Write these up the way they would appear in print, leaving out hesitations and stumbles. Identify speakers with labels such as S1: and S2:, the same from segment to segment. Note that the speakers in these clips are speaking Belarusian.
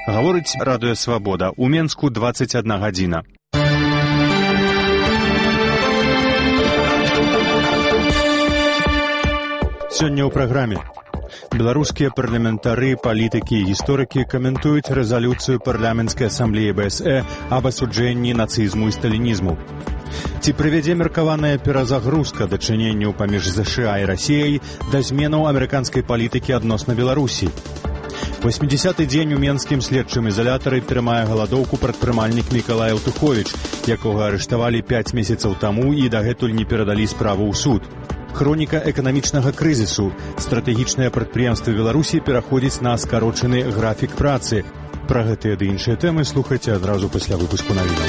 S1: Гаворыць Радыё Свабода. У Менску 21 гадзіна. Сёння ў праграме. Беларускія парламентары, палітыкі і гісторыкі каментуюць рэзалюцыю парламенцкай асамблеі БСЭ аб асуджэнні нацызму і сталінізму. Ці прывядзе меркаваная перазагрузка дачыненняў паміж ЗША і Расіяй да зменаў амерыканскай палітыкі адносна Беларусі? 80-й дзень у менскім следчым ізалятары трымае галадоўку прадпрымальнік Мікалай Алтуховіч, якога арыштавалі 5 месяцаў таму і дагэтуль не перадалі справу ў суд. Хроніка эканамічнага крызісу. Стратэгічныя прадпрыемствы Беларусі пераходзяць на скарочаны графік працы. Пра гэтыя ды іншыя тэмы слухайце адразу пасля выпуску навінаў.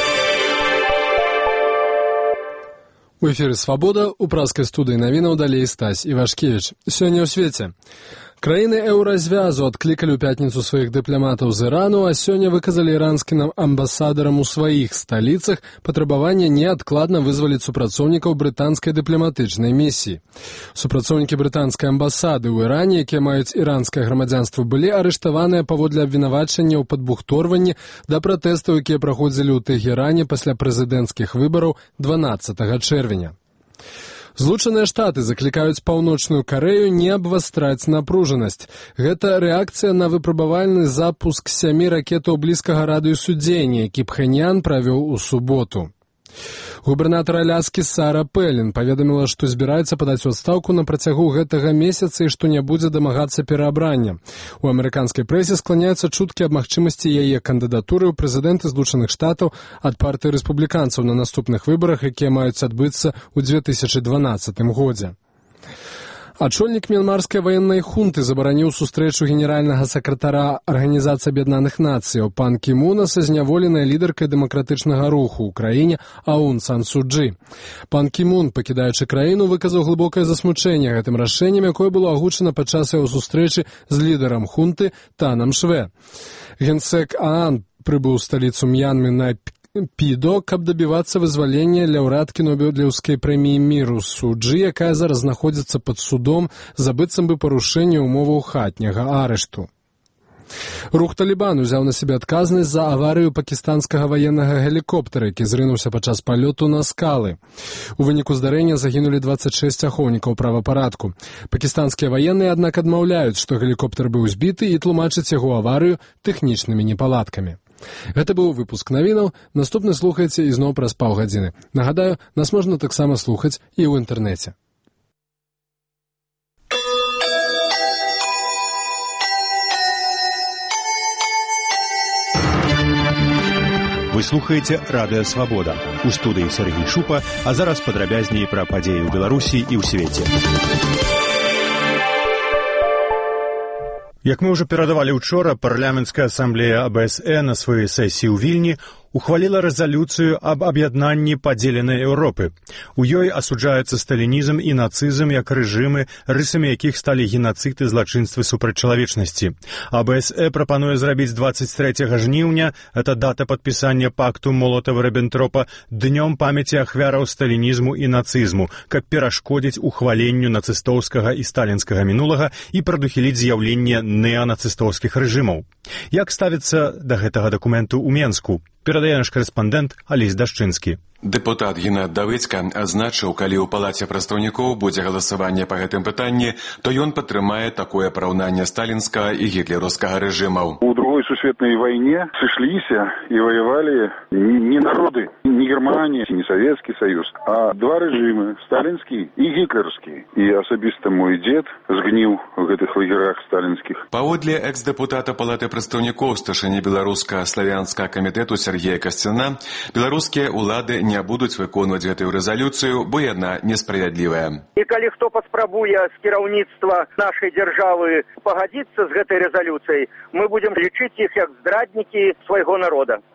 S2: У эфіры «Свабода», у праскай студыі навінаў далей Стась Івашкевіч. Сёння ў свеце. Краіны еўразвязу адклікалі ў пятніцу сваіх дыпламатаў з Ірану, а сёння выказалі іранскім амбасадарам у сваіх сталіцах патрабаванне неадкладна вызваліць супрацоўнікаў брытанскай дыпламатычнай місіі. Супрацоўнікі брытанскай амбасады ў Іране, якія маюць іранскае грамадзянства, былі арыштаваныя паводле абвінавачання ў падбухторванні да пратэстаў, якія праходзілі ў Тэгеране пасля прэзідэнцкіх выбараў 12 чэрвеня. Злучаныя Штаты заклікаюць Паўночную Карэю не абвастраць напружанасць. Гэта рэакцыя на выпрабавальны запуск 7 ракетаў блізкага радыусу дзеяння, які Пхеньян правёў у суботу. Губернатар Аляскі Сара Пэлін паведаміла, што збіраецца падаць у адстаўку на працягу гэтага месяца і што не будзе дамагацца пераабрання. У амерыканскай прэсе скланяюцца чуткі аб магчымасці яе кандыдатуры ў прэзідэнты Злучаных Штатаў ад партыі рэспубліканцаў на наступных выбарах, якія маюць адбыцца ў 2012 годзе. Ачольнік мьянмарскай ваеннай хунты забараніў сустрэчу генеральнага сакратара Арганізацыі Аб'яднаных Нацыяў пан Кі Муна са зняволенай лідаркай дэмакратычнага руху ў краіне Аун Сан Су Чжы. Пан Кі Мун, пакідаючы краіну, выказаў глыбокае засмучэнне гэтым рашэннем, якое было агучана падчас яго сустрэчы з лідарам хунты Танам Швэ. Генсек Аан прыбыў у сталіцу Мьянмы на Підо, каб дабівацца вызвалення лаўрэаткі Нобелеўскай прэміі міру Су Чжы, якая зараз знаходзіцца пад судом за быццам бы парушэнне ўмоваў хатняга арышту. Рух Талібан узяў на сябе адказнасць за аварыю пакістанскага ваеннага гелікоптера, які зрынуўся падчас палёту на скалы. У выніку здарэння загінулі 26 ахоўнікаў правапарадку. Пакістанскія ваенныя, аднак, адмаўляюць, што гелікоптер быў збіты і тлумачаць яго аварыю тэхнічнымі непаладкамі. Гэта быў выпуск навінаў. Наступны слухайце ізноў праз паўгадзіны. Нагадаю, нас можна таксама слухаць і ў інтэрнэце.
S1: Вы слухаеце Радыё Свабода. У студыі Сергій Шупа, а зараз падрабязней пра падзеі ў Беларусі і ў свеце. Як мы ўжо перадавалі учора, парламенцкая асамблея АБСЭ на сваёй сесіі ў Вільні ухваліла рэзалюцыю аб аб'яднанні падзеленай Еўропы. У ёй асуджаюцца сталінізм і нацызм як рэжымы, рысамі якіх сталі генацыд і злачынствы супраць чалавечнасці. АБСЭ прапануе зрабіць 23 жніўня, это дата падпісання пакту Молотава-Ріббентропа, днём памяці ахвяраў сталінізму і нацызму, каб перашкодзіць ухваленню нацыстоўскага і сталінскага мінулага і прадухіліць з'яўленне неанацыстоўскіх рэжымаў. Як ставіцца да гэтага дакументу ў Менску? Перадае наш корэспандэнт Алесь Дашчынскі.
S3: Дэпутат Геннад Давыцька адзначыў, калі ў палаце прадстаўнікоў будзе галасаванне па гэтым пытанні, то ён падтрымае такое параўнанне сталінскага і гітлераўскага рэжымаў.
S4: У другой сусветной войне сошлися и воевали не народы, не Германия, не Советский Союз, а два режима, сталинский и гитлеровский. И особисто мой дед сгнил в этих лагерях сталинских.
S3: Паводле экс-дэпутата палаты прадстаўнікоў старшыні беларуска-славянскага камітэту Сергея Касцяна, беларускія улады не будуць выконваць гэтую рэзалюцыю, бо яна несправядлівая.
S5: І калі хто паспрабуе з кіраўніцтва нашай дзяржавы пагадзіцца з гэтай рэзалюцыяй, мы будзем лічыць іх як здраднікі свайго народа.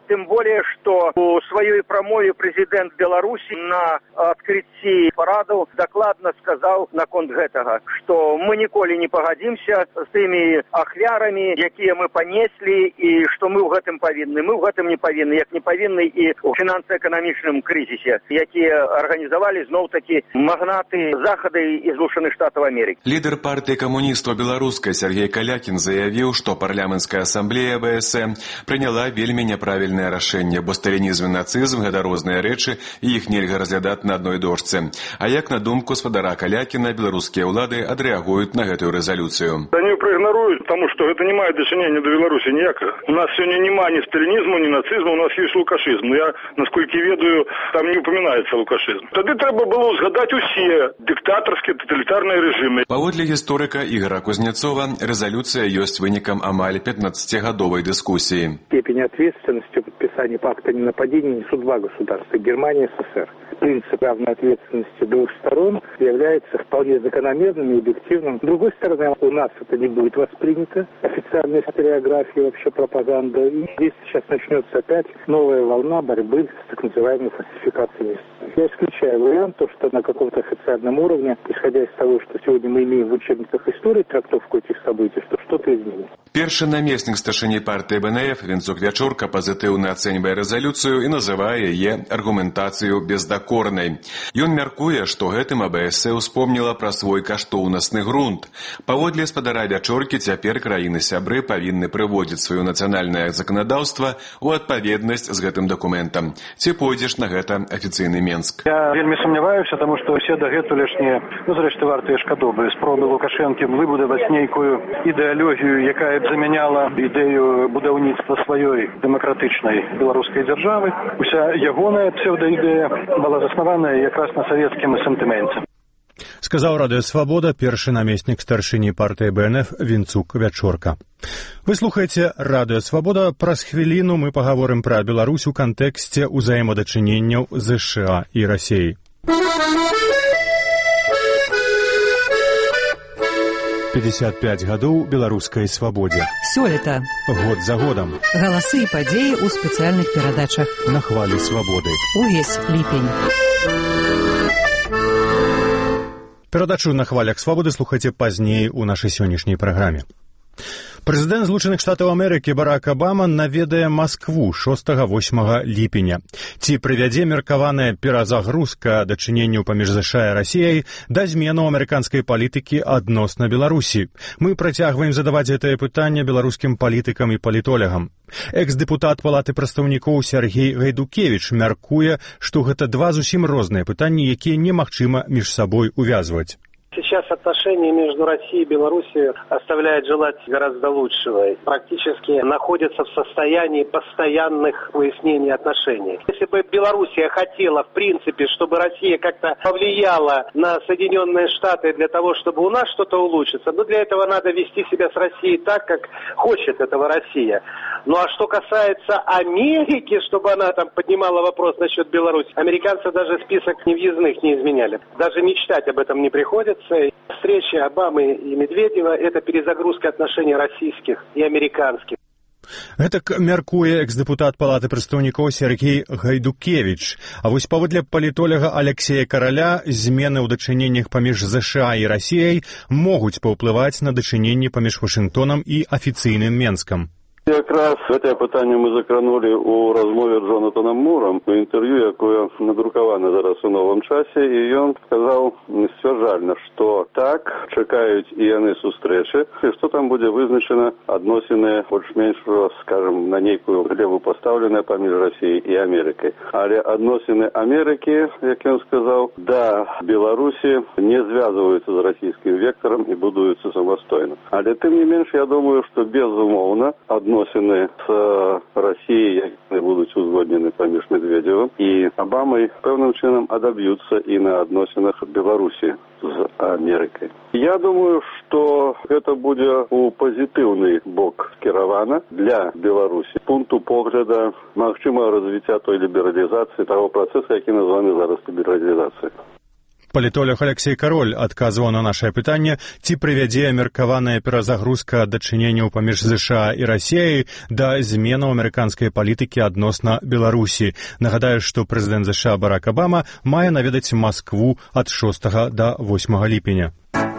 S5: Тем более, что у своей промове президент Беларуси на открытии параду докладно сказал наконт гэтага, что мы николи не погодимся с теми ахвярами, якія мы понесли, и что мы в этом повинны. Мы в этом не повинны, як не повинны и в финансово-экономичном кризисе, якія организовали знов-таки магнаты Захода и Злученых Штатов Америки.
S3: Лидер партии коммунистов белорусской Сергей Калякин заявил, что парламентская ассамблея БСЭ приняла вельмі няправільнае рашэнне, бо сталінізм і нацызм гэта розныя рэчы, і іх нельга разглядаць на адной дошцы. А як на думку спадара Калякіна, беларускія ўлады адрэагуюць на гэтую рэзалюцыю?
S4: Они проигноруют, потому что это не мае дачынення до Беларуси ніякага. У нас сегодня нема ни сталинизма, ни нацизма, у нас есть лукашизм. Но я, насколько ведаю, там не упоминается лукашизм. Тогда треба было узгадать усе диктаторские, тоталитарные режимы.
S3: Паводле гісторыка Ігора Кузнецова, рэзалюцыя ёсць вынікам амаль 15-гадовай дыскусіі.
S6: Степень ответственности в подписании пакта о ненападении несут два государства – Германия и СССР. Принцип равной ответственности двух сторон является вполне закономерным и объективным. С другой стороны, у нас это не будет воспринято. Официальная историография, вообще пропаганда. И здесь сейчас начнется опять новая волна борьбы с так называемой фальсификацией. Я исключаю вариант, что на каком-то официальном уровне, исходя из того, что сегодня мы имеем в учебниках истории трактовку этих событий, что что-то изменится.
S3: Першы намеснік старшыні партыі БНФ Вінцук Вячорка пазітыўна ацэньвае рэзалюцыю і называе яе аргументацыю бездакорнай. Ён мяркуе, што гэтым АБС успомніла пра свой каштоўнасны грунт. Паводле спадара Вячоркі цяпер краіны-сябры павінны прыводзіць сваё нацыянальнае заканадаўства ў адпаведнасць з гэтым дакументам. Ці пойдзеш на гэта афіцыйны Менск?
S7: Я вельмі сумняваюся, таму што ўсе дагэтулешнія, зрэшты, вартыя шкадобы спробы Лукашэнкі выбудаваць нейкую ідэалогію, якая б замяняла ідэю будаўніцтва сваёй дэмакратычнай беларускай дзяржавы. Уся ягоная псевдаідэя была заснаваная якраз на савецкім сентыменце.
S1: Сказаў Радыё Свабода першы намеснік старшыні партыі БНФ Вінцук Вячорка. Вы слухаеце Радыё Свабода. Праз хвіліну мы пагаворым пра Беларусь у кантэксце ўзаемадачыненняў ЗША і Расіі. 55 гадоў беларускай свабодзе.
S8: Сёлета.
S1: Год за годам.
S8: Галасы і падзеі ў спецыяльных перадачах.
S1: На хвалі свабоды.
S8: Увесь ліпень.
S1: Перадачу на хвалях свабоды слухайце пазней у нашай сённяшняй праграме. Прэзідэнт Злучаных Штатаў Амерыкі Барак Абама наведае Маскву 6-8 ліпеня. Ці прывядзе меркаваная перазагрузка дачыненняў паміж ЗША і Расіяй да зменаў амерыканскай палітыкі адносна Беларусі? Мы працягваем задаваць гэтае пытанне беларускім палітыкам і палітолягам. Экс-дэпутат Палаты прадстаўнікоў Сергей Гайдукевіч мяркуе, што гэта два зусім розныя пытанні, якія немагчыма між сабой увязваць.
S9: Сейчас отношения между Россией и Беларусью оставляют желать гораздо лучшего. Практически находятся в состоянии постоянных выяснений отношений. Если бы Белоруссия хотела, в принципе, чтобы Россия как-то повлияла на Соединенные Штаты для того, чтобы у нас что-то улучшится, но для этого надо вести себя с Россией так, как хочет этого Россия. Ну а что касается Америки, чтобы она там поднимала вопрос насчет Беларуси, американцы даже список невъездных не изменяли. Даже мечтать об этом не приходится. Встреча Обамы и Медведева – это перезагрузка отношений российских и американских.
S1: Гэтак мяркуе экс-дэпутат Палаты прадстаўнікоў Сергей Гайдукевіч. А вось паводле палітоляга Алексея Караля змены ў дачыненнях паміж ЗША і Расіяй могуць паўплываць на дачыненні паміж Вашынгтонам і афіцыйным Менскам.
S10: Якраз гэтае пытанне мы закранулі ў размове з Джонатаном Муром у інтэрв'ю, якое надрукавана зараз у новым часе, і ён сказаў сцвярджальна, што так чакаюць і яны сустрэчы, і што там будзе вызначана адносіны больш-менш, скажем, на нейкую глебу пастаўленыя паміж Расіяй і Амерыкай. Але адносіны Амерыкі, як ён сказаў, да Беларусі не звязваюцца з расійскім вектарам і будуюцца самастойна. Але тым не менш, я думаю, што безумоўна адносіны с Россией будут узгоднены паміж Медведевым и Обамой пэўным чынам адаб'юцца і на адносінах Беларусі з Амерыкай. Я думаю, что это будзе у пазітыўны бок скіравана для Беларусі. Пункту погляда магчымага развіцця той лібералізацыі, таго працэса, які названы зараз лібералізацыяй.
S1: Палітолог Алексей Кароль адказваў на нашае пытанне, ці прывядзе меркаваная перазагрузка дачыненняў паміж ЗША і Расіяй да зменаў амерыканскай палітыкі адносна Беларусі. Нагадаю, што прэзідэнт ЗША Барак Абама мае наведаць Маскву ад 6 да 8 ліпеня.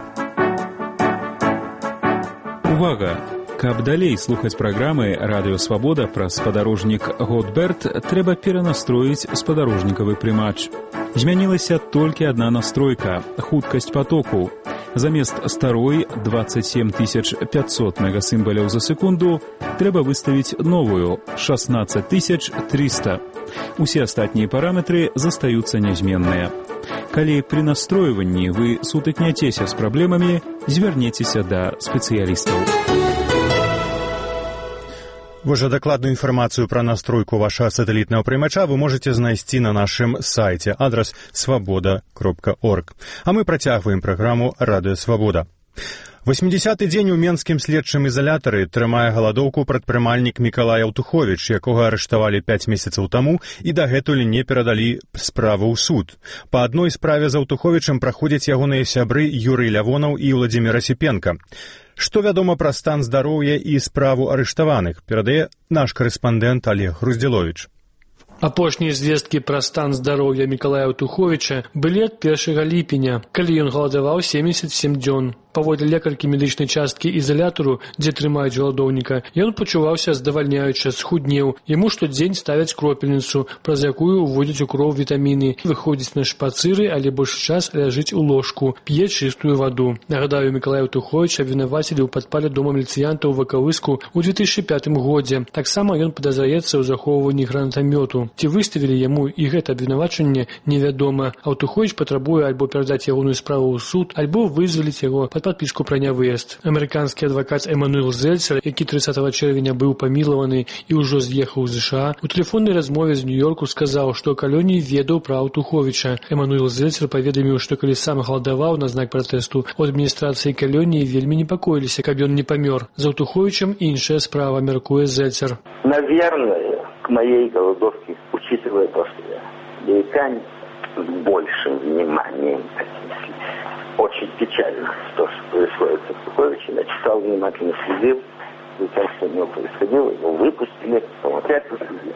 S11: Увага! Каб далей слухаць праграмы «Радыё Свабода» пра спадарожнік «Готберт», трэба перанастроіць спадарожнікавы прымач. Змянілася толькі адна настройка – хуткасць потоку. Замест старой 27 500 мегасімбаляў за секунду трэба выставіць новую – 16 300. Усе астатнія параметры застаюцца нязменныя. Калі пры настройванні вы сутыкняцеся з праблемамі, звярнецеся да спецыялістаў.
S1: Уже дакладную інфармацыю пра настройку вашага сатэлітнага прымача вы можаце знайсці на нашым сайце, адрас swaboda.org. А мы працягваем праграму «Радыё Свабода». 80-й дзень у менскім следчым ізалятары трымае галадоўку прадпрымальнік Мікалай Аўтуховіч, якога арыштавалі 5 месяцаў таму і дагэтуль не перадалі справу ў суд. Па адной справе з Аўтуховічам праходзяць ягоныя сябры Юрый Лявонаў і Владзімір Асіпенка. Што вядома пра стан здароўя і справу арыштаваных, перадае наш карэспандэнт Олег Груздзіловіч.
S12: Апошнія звесткі пра стан здароўя Мікалая Аўтуховіча былі ад 1 ліпеня, калі ён галадаваў 77 дзён. Паводле лекаркі медычнай часткі ізалятару, дзе трымаюць галадоўніка, ён пачуваўся здавальняюча, схуднеў. Яму штодзень ставяць кропельніцу, праз якую ўводзяць у кроў вітаміны. Выходзіць на шпацыры, але больш час ляжыць у ложку, п'е чыстую ваду. Нагадаю, Мікалая Аўтуховіча абвінавацілі ў падпале дома міліцыянтаў у Вакавыску ў 2005 годзе. Таксама ён падазраецца ў захоўванні гранатамёту. Ці выставілі яму і гэта абвінавачанне, невядома. Аўтуховіч патрабуе альбо перадаць ягоную справу ў суд, альбо вызваліць яго пад падпіску пра нявыезд. Амерыканскі адвакат Эмануэл Зельцер, які 30 чэрвеня быў памілаваны і ўжо з'ехаў з ЗША, у тэлефоннай размове з Нью-Йорку сказаў, што калоній ведаў пра Аўтуховіча. Эмануэл Зельцер паведаміў, што калі сам галадаваў на знак пратэсту, у адміністрацыі калоніі вельмі непакоіліся, каб ён не памёр. За Аўтуховічам іншая справа, мяркуе Зельцер.
S13: Наверное, к моей голодовке, учитывая то, что я американец, с большим вниманием отнеслись. Очень печально то, что происходит с Аўтуховичем. Я читал, внимательно следил, и как что у него происходило. Его выпустили, потом опять выпустили.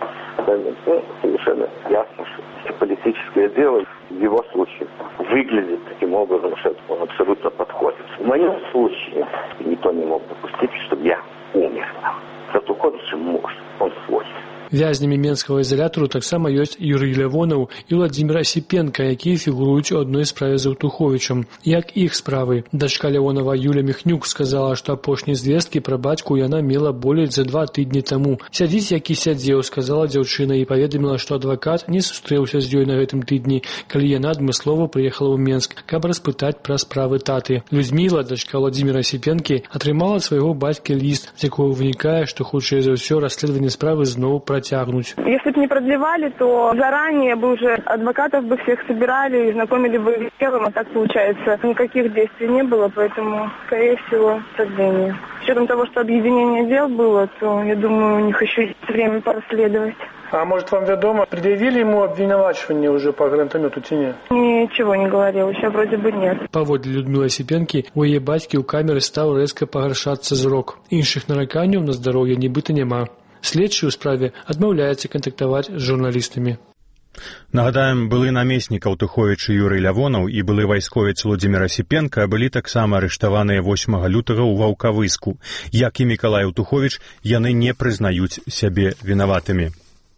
S13: Совершенно ясно, что политическое дело в его случае выглядит таким образом, что он абсолютно подходит. В моем случае никто не мог допустить, чтобы я умер. С Аўтуховичем может, он свой.
S12: Вязнямі менскага ізалятару таксама ёсць Юрый Лявонаў і Владзімір Асіпенка, якія фігуруюць у адной справе з Аўтуховічам. Як іх справы? Дачка Лявонава Юля Міхнюк сказала, што апошнія звесткі пра бацьку яна мела болей за 2 тыдні таму. Сядзіць, як і сядзеў, сказала дзяўчына і паведаміла, што адвакат не сустрэўся з ёй на гэтым тыдні, калі яна адмыслова прыехала ў Менск, каб распытаць пра справы таты. Людміла, дачка Владзіміра Асіпенкі, атрымала ад свайго бацькі ліст, з якога вынікае, што хутчэй за ўсё расследаванне справы зноў протягнуть.
S14: Если бы не продлевали, то заранее бы уже адвокатов бы всех собирали и знакомили бы с делом, а так получается никаких действий не было, поэтому, скорее всего, продление. С учетом того, что объединение дел было, то, я думаю, у них еще есть время порасследовать.
S12: А может, вам ведомо, предъявили ему обвинувачивание уже по гранатомету ці не?
S14: Ничего не говорил, еще вроде бы нет.
S12: Паводле Людмилы Асіпенкі, у яе бацькі ў камеры стаў рэзка пагаршацца зрок. Іншых нараканняў на здароўе нібыта няма. Следчы ў справе адмаўляецца кантактаваць з журналістамі.
S1: Нагадаем, былы намеснік Аўтуховіча Юрый Лявонаў і былы вайсковец Владзімір Асіпенка былі таксама арыштаваныя 8 лютага ў Ваўкавыску. Як і Мікалай Аўтуховіч, яны не прызнаюць сябе вінаватымі.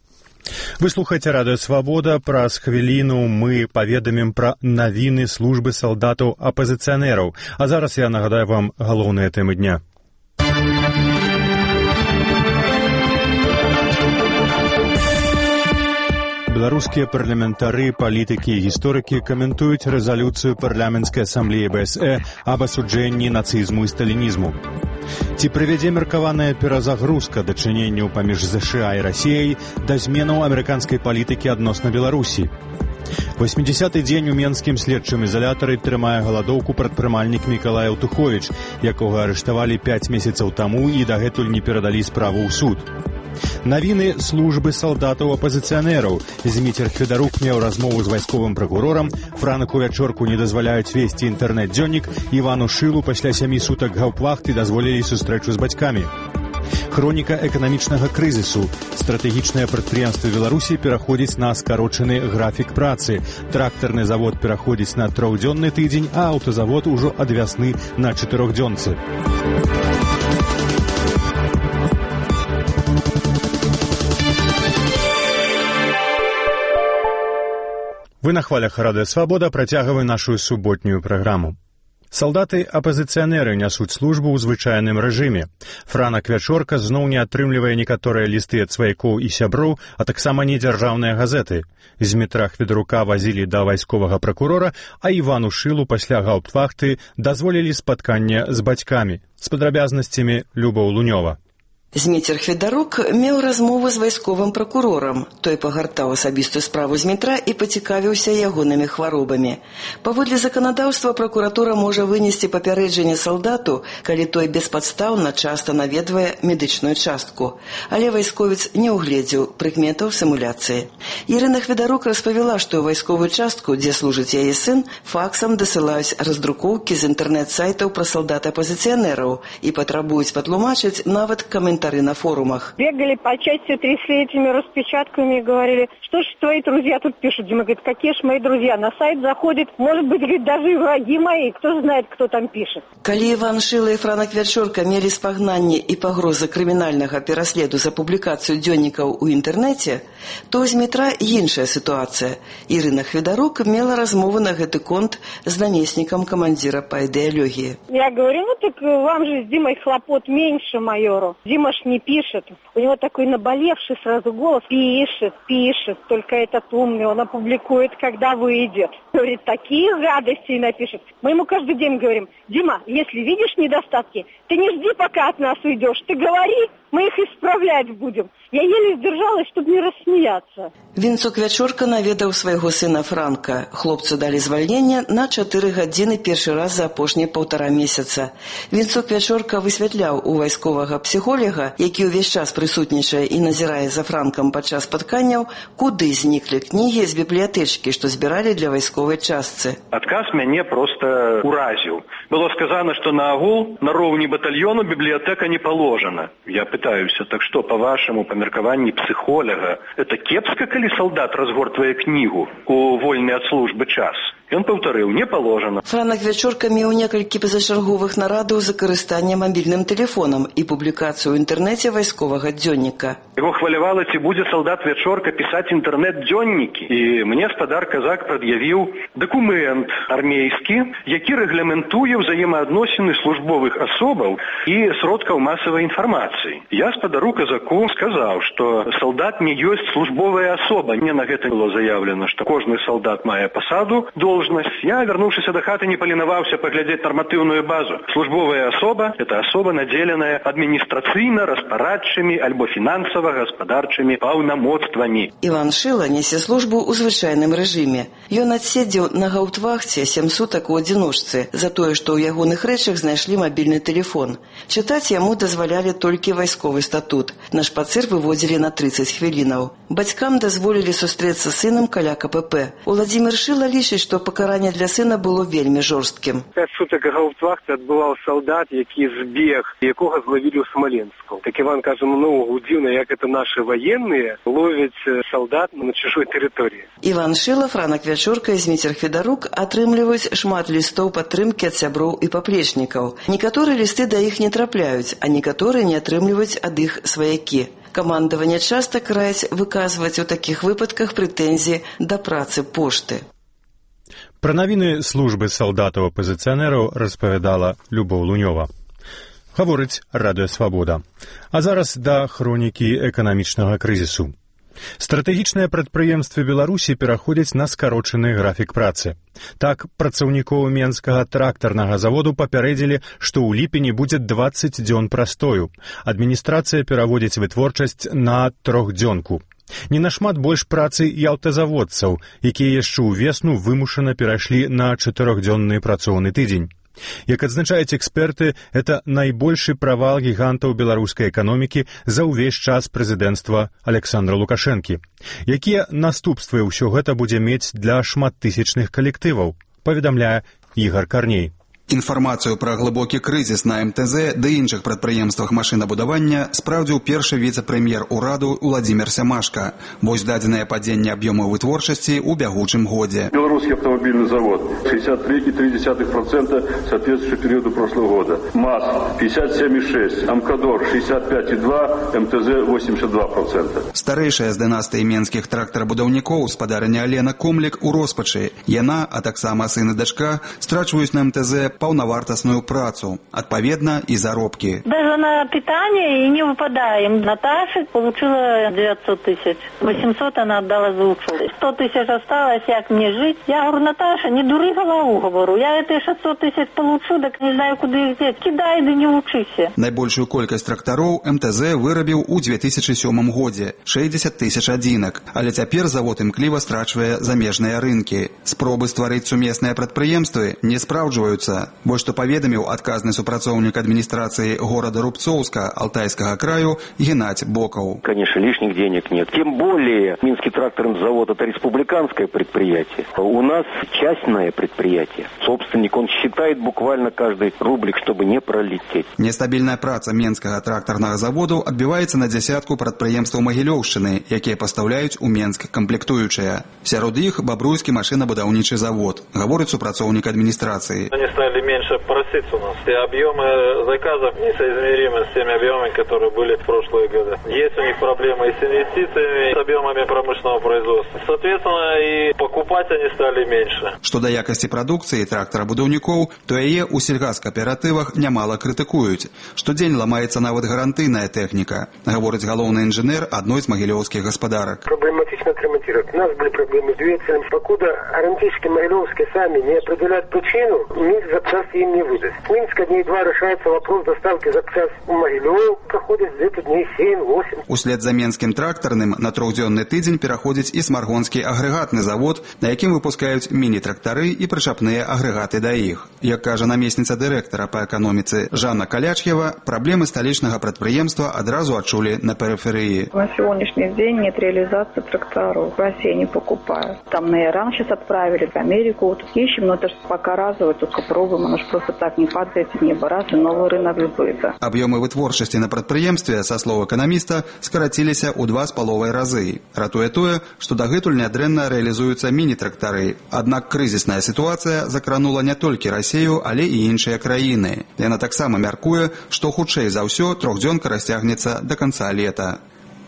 S1: Вы слухаеце Радыё Свабода. Праз хвіліну мы паведамім пра навіны службы салдатаў апазіцыянераў. А зараз я нагадаю вам галоўныя тэмы дня. Беларускія парламентары, палітыкі і гісторыкі каментуюць рэзалюцыю парламенцкай асамблеі БСЭ аб асуджэнні нацызму і сталінізму. Ці прывядзе меркаваная перазагрузка дачыненняў паміж ЗША і Расіяй да зменаў амерыканскай палітыкі адносна Беларусі? 80-й дзень у менскім следчым ізалятары трымае галадоўку прадпрымальнік Мікалай Аўтуховіч, якога арыштавалі 5 месяцаў таму і дагэтуль не перадалі справу ў суд. Навіны службы салдатаў-апазіцыянераў. Зміцер Федарук меў размову з вайсковым пракурорам, Франаку Вячорку не дазваляюць весці інтэрнэт-дзённік, Івану Шылу пасля 7 сутак гаўпвахты дазволілі сустрэчу з бацькамі. Хроніка эканамічнага крызісу. Стратэгічныя прадпрыемствы Беларусі пераходзіць на скарочаны графік працы. Трактарны завод пераходзіць на 3-дзённы тыдзень, а аўтазавод ужо ад вясны на 4-дзёнцы. Вы на хвалях Радыё Свабода працягваем нашу суботнюю праграму. Салдаты-апазіцыянеры нясуць службу ў звычайным рэжыме. Франак Вячорка зноў не атрымлівае некаторыя лісты ад сваякоў і сяброў, а таксама недзяржаўныя газеты. Змітра Федарука вазілі да вайсковага пракурора, а Івану Шылу пасля гаўптвахты дазволілі спатканне з бацькамі. З падрабязнасцямі Любоў Лунёва.
S15: Зміцер Федарук меў размову з вайсковым пракурорам. Той пагартаў асабістую справу Змітра і пацікавіўся ягонымі хваробамі. Паводле заканадаўства пракуратура можа вынесці папярэджанне салдату, калі той беспадстаўна часта наведвае медычную частку. Але вайсковец не угледзеў прыкметаў сімуляцыі. Ірына Федарук распавяла, што ў вайсковую частку, дзе служыць яе сын, факсам дасылаюць раздрукоўкі з інтэрнэт-сайтаў пра салдат-апазіцыянераў і патрабуюць патлумачыць нават каментары на форумах.
S16: Бегали по части, трясли этими распечатками и говорили, что ж твои друзья тут пишут. Дима говорит, какие ж мои друзья? На сайт заходят, может быть, говорит, даже и враги мои. Кто знает, кто там пишет.
S15: Калі Іван Шыла і Франак Вячорка мелі спагнанне і пагрозы крымінальнага пераследу за публікацыю дзённікаў у інтэрнэце, то ў Змітра іншая сітуацыя. Ірына Федарук мела размову на гэты конт з намеснікам камандзіра па ідэалогіі.
S16: Я говорю, ну так вам же с Димой хлопот меньше, майору. Дима ж не пишет. У него такой наболевший сразу голос. Пишет. Только этот умный, он опубликует, когда выйдет. Говорит, такие гадости напишет. Мы ему каждый день говорим, Дима, если видишь недостатки, ты не жди, пока от нас уйдешь. Ты говори, мы их исправлять будем. Я еле сдержалась, чтобы не рассмеяться.
S15: Вінцук Вячорка наведаў свайго сына Франка. Хлопцу далі звальнення на 4 гадзіны першы раз за апошнія 1,5 месяца. Вінцук Вячорка высвятляў у вайсковага псіхолога, які ўвесь час прысутнічае і назірае за Франкам падчас спатканняў, куды зніклі кнігі з бібліятэчкі, што збіралі для вайсковай частцы.
S7: Адказ мяне проста уразіў. Было сказано, што на агул на роўні батальёну бібліятэка не положена. Я пытаюся, так што, па-вашаму, па меркаванні псіхолага, это кепска, калі салдат разгортвае кнігу у вольны ад службы час? Ён паўтарыў, не положено.
S15: Франак Вячорка меў некалькі пазачарговых нарадаў за карыстанне мабільным тэлефонам і публікацыю ў інтэрнэце вайсковага дзённіка.
S7: Яго хвалявала, ці будзе салдат Вячорка пісаць інтэрнэт-дзённікі. І мне спадар казак прад'явіў дакумент армейскі, які рэгламентуе ўзаемаадносіны службовых асобаў і сродкаў масавай інфармацыі. Я спадару казаку сказаў, што салдат не ёсць службовая асоба. Мне на гэта было заявлена, што кожны салдат мае пасаду, должность. Я, вернувшись до хаты, не поленовался поглядеть нормативную базу. Службовая особа – это особа, наделенная администрацийно-распарадчымі альбо фінансава-гаспадарчымі паўнамоцтвамі.
S15: Іван Шыла несе службу ў звычайным рэжыме. Ён адседзеў на гаўптвахце 7 сутак у адзіночцы за тое, што ў ягоных рэчах знайшлі мабільны тэлефон. Чытаць яму дазвалялі толькі вайсковы статут. На шпацыр выводзілі на 30 хвілінаў. Бацькам дазволілі сустрэцца з сынам каля КПП. Уладзімір Шыла лічыць, што пакаранне для сына было вельмі жорсткім.
S6: 5 сутак гаўптвахты адбываў салдат, які збег, якога зловілі ў Смаленску. Так Іван кажа, ну, дзіўна, як это наши военные ловяць салдат на чужой тэрыторыі.
S15: Іван Шыла, Франак Вячорка і Зміцер Федарук атрымліваюць шмат лістоў падтрымкі ад сяброў і паплечнікаў. Некаторыя лісты да іх не трапляюць, а некаторыя не атрымліваюць ад іх сваякі. Камандаванне часта раяць выказваць у такіх выпадках прэтэнзіі да працы пошты.
S1: Пра навіны службы салдатаў-апазіцыянераў распавядала Любоў Лунёва. Гаворыць Радыё Свабода. А зараз да хронікі эканамічнага крызісу. Стратэгічныя прадпрыемствы Беларусі пераходзяць на скарочаны графік працы. Так, працаўнікоў Менскага трактарнага заводу папярэдзілі, што ў ліпені будзе 20 дзён прастою. Адміністрацыя пераводзіць вытворчасць на 3-дзёнку. Не нашмат больш працы і аўтазаводцаў, якія яшчэ ўвесну вымушана перайшлі на 4-дзённы працоўны тыдзень. Як адзначаюць эксперты, это найбольшы правал гігантаў беларускай эканомікі за ўвесь час прэзідэнцтва Александра Лукашэнкі. Якія наступствы ўсё гэта будзе мець для шматтысячных калектываў, паведамляе Ігор Карней.
S17: Інфармацыю пра глыбокі крызіс на МТЗ ды іншых прадпрыемствах машынабудавання спраўдзіў першы віцэ-прэм'ер ураду Уладзімір Сямашка. Вось дадзенае падзенне аб'ёму вытворчасці ў бягучым годзе.
S18: Белорусский автомобильный завод 63,3% соответствующий периоду прошлого года. МАЗ 57,6%, Амкадор 65,2%, МТЗ 82%.
S17: Старэйшая з дынастыі менскіх трактарабудаўнікоў спадарыня Алена Комлік у роспачы. Яна, а таксама сын і дачка, страчваюць на МТЗ полновартостную працу, отповедно и заробки.
S19: Даже на питание и не выпадаем. Наташа получила 900 тысяч. 800 она отдала за учебу. 100 тысяч осталось, як мне жить. Я говорю, Наташа, не дури голову, говорю. Я эти 600 тысяч получу, так не знаю, куда их взять. Кидай, да не учися.
S17: Найбольшую колькасць трактароў МТЗ вырабіў у 2007 годзе. 60 тысяч адзінак. Але цяпер завод імкліва страчвае замежныя рынкі. Спробы стварыць сумесныя прадпрыемствы не спраўджваюцца. Вот что поведомил отказный супрацоўнік администрации города Рубцовска Алтайского краю Геннадий Боков.
S20: Конечно, лишних денег нет. Тем более Минский тракторный завод — это республиканское предприятие. У нас частное предприятие. Собственник, он считает буквально каждый рублик, чтобы не пролететь.
S17: Нестабильная праца Менскага тракторного заводу отбивается на десятку прадпрыемстваў Магілёўшчыны, якія пастаўляюць у Менск комплектуючыя. Сярод іх Бабруйскі машинабудаўнічы завод, гаворыць супрацоўнік администрации.
S21: Они стали меньше просить у нас. И объемы заказов несоизмеримы с теми объемами, которые были в прошлые годы. Есть у них проблемы и с инвестициями, и с объемами промышленного производства. Соответственно, и покупать они стали меньше.
S17: Што да якасці прадукцыі трактарабудаўнікоў, то яе ў сельгазкааператывах нямала крытыкуюць. Штодзень ламаецца нават гарантыйная тэхніка, гаворыць галоўны інжынер адной з магілёўскіх гаспадарак.
S22: Проблематично отремонтировать. У нас были проблемы с двигателем. Покуда гарантийские магилевские сами не определяют причину, Минск запчасти им не выдаст. С Минска дней 2 решается вопрос доставки запчаст в Могилев. Проходит где-то дней 7-8.
S17: Услед за Менскім трактарным на трохдзённы тыдзень пераходзіць і Смаргонскі агрэгатны завод, на якім выпускаюць міні-трактары і прычапныя агрэгаты да іх. Як кажа намесніца дырэктара па эканоміцы Жанна Калячьева, праблемы сталічнага прадпрыемства адразу адчулі на перыферыі.
S23: На сегодняшний день нет реализации тракторов. В России не покупают. Там на Иран сейчас отправили, в Америку. Вот ищем, но это же пока разово, только пробуем. Оно же просто так не падает с неба. Раз, и новый рынок сбыта.
S17: Аб'ёмы вытворчасці на прадпрыемстве, са слоў эканаміста, скараціліся ў 2,5 разы. Ратуе тое, што дагэтуль нядрэнна рэалізуюцца міні-трактары. Аднак крызісная сітуацыя закранула не толькі Расію, але і іншыя краіны. Яна таксама мяркуе, што хутчэй за ўсё трохдзёнка расцягнецца да канца лета.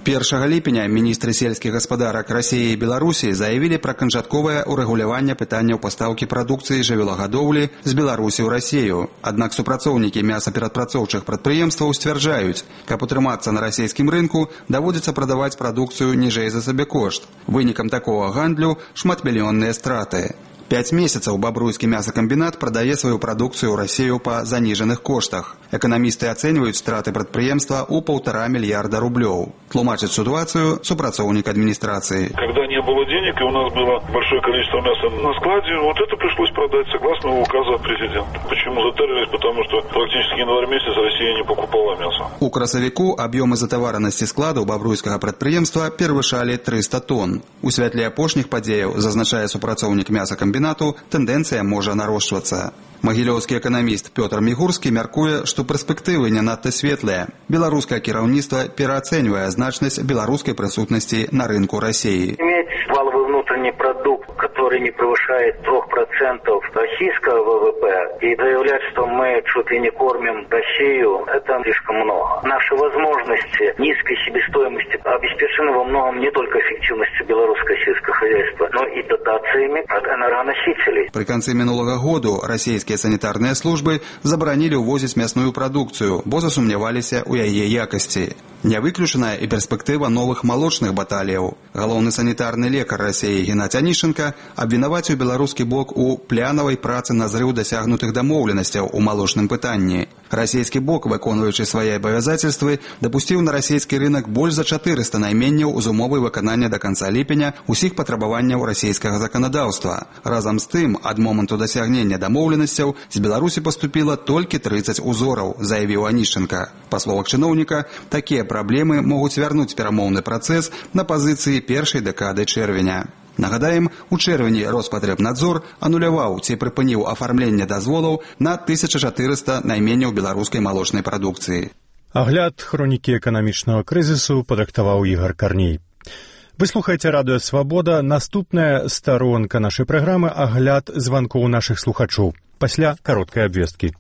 S17: 1 ліпеня міністры сельскіх гаспадарак Расіі і Беларусі заявілі пра канчатковае ўрэгуляванне пытанняў пастаўкі прадукцыі жывёлагадоўлі з Беларусі ў Расію. Аднак супрацоўнікі мясаперапрацоўчых прадпрыемстваў сцвярджаюць, каб утрымацца на расійскім рынку, даводзіцца прадаваць прадукцыю ніжэй за сабекошт. Вынікам такога гандлю шматмільённыя страты. 5 месяцаў Бабруйскі мясакамбінат прадае сваю прадукцыю ў Расію па заніжаных коштах. Эканамісты ацэньваюць страты прадпрыемства ў 1,5 мільярда рублёў. Тлумачыць сітуацыю супрацоўнік администрации.
S24: Когда не было денег и у нас было большое количество мяса на складе, вот это пришлось продать согласно указа президента. Почему затарились? Потому что практически январь месяц Россия не покупала мясо.
S17: У красавіку аб'ёмы затаваранасці складу бабруйскага прадпрыемства перавышалі 300 тонн. У святле апошніх падзеяў, зазначае супрацоўнік мясакамбінату, тэндэнцыя можа нарошчвацца. Магілёўскі эканаміст Пётр Мігурскі мяркуе, што перспектывы не надта светлыя. Беларускае кіраўніцтва пераацэньвае значнасць беларускай прысутнасці на рынку России.
S22: Иметь валовый внутренний продукт, который не превышает 3% российского ВВП, и заявлять, что мы чуть ли не кормим Россию, это слишком много. Наши возможности низкой себестоимости обеспечены во многом не только эффективностью белорусского сельского хозяйства, но и дотациями от энергоносителей.
S17: При конце минулого года российские санитарные службы забаранілі ўвозіць мясную прадукцыю, бо засумняваліся ў яе якасці. Не выключаная і перспектыва новых малочных баталіяў. Галоўны санітарны лекар Расіі Геннадзь Анішченка абвінаваціў беларускі бок у плянавай працы на зрыў дасягнутых дамоўленасцяў у малочным пытанні. Расійскі бок, выконваючы свае абавязацельствы, дапусціў на расійскі рынок больш за 400 найменняў з умовай выканання да канца ліпеня ўсіх патрабаванняў расійскага заканадаўства. Разам з тым, ад моманту дасягнення дамоўленасцяў з Беларусі паступіла толькі 30 узораў, заявіў Анішченка. Па словах чыноўніка, такія праблемы могуць вярнуць перамоўны працэс на пазіцыі першай дэкады чэрвеня. Нагадаем, у чэрвені Роспатребнадзор ануляваў ці прыпыніў афармленне дазволаў на 1400 найменняў беларускай малочнай прадукцыі.
S1: Агляд хронікі эканамічнага крызісу падрыхтаваў Ігар Карней. Вы слухаеце радыё «Свабода». Наступная старонка нашай праграмы – агляд званкоў нашых слухачоў. Пасля кароткай абвесткі.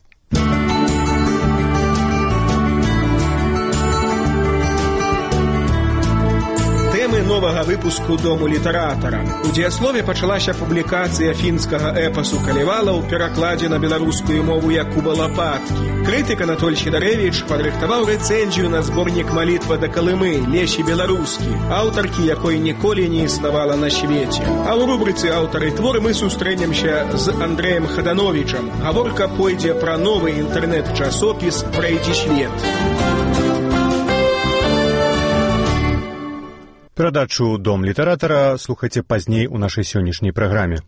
S2: Тэмы новага выпуску «Дому літаратара». У дзеяслове пачалася публікацыя фінскага эпасу «Калевала» ў перакладзе на беларускую мову Якуба Лапаткі. Крытык Анатоль Сідарэвіч падрыхтаваў рэцэнзію на зборнік «Малітва да Калымы» Лесі Беларускі, аўтаркі якой ніколі не існавала на свеце. А ў рубрыцы «Аўтары творы» мы сустрэнемся з Андрэем Хадановічам. Гаворка пойдзе пра новы інтэрнэт-часопіс «Прайдзі свет».
S1: Перадачу «Дом літаратара» слухайце пазней у нашай сённяшняй праграме.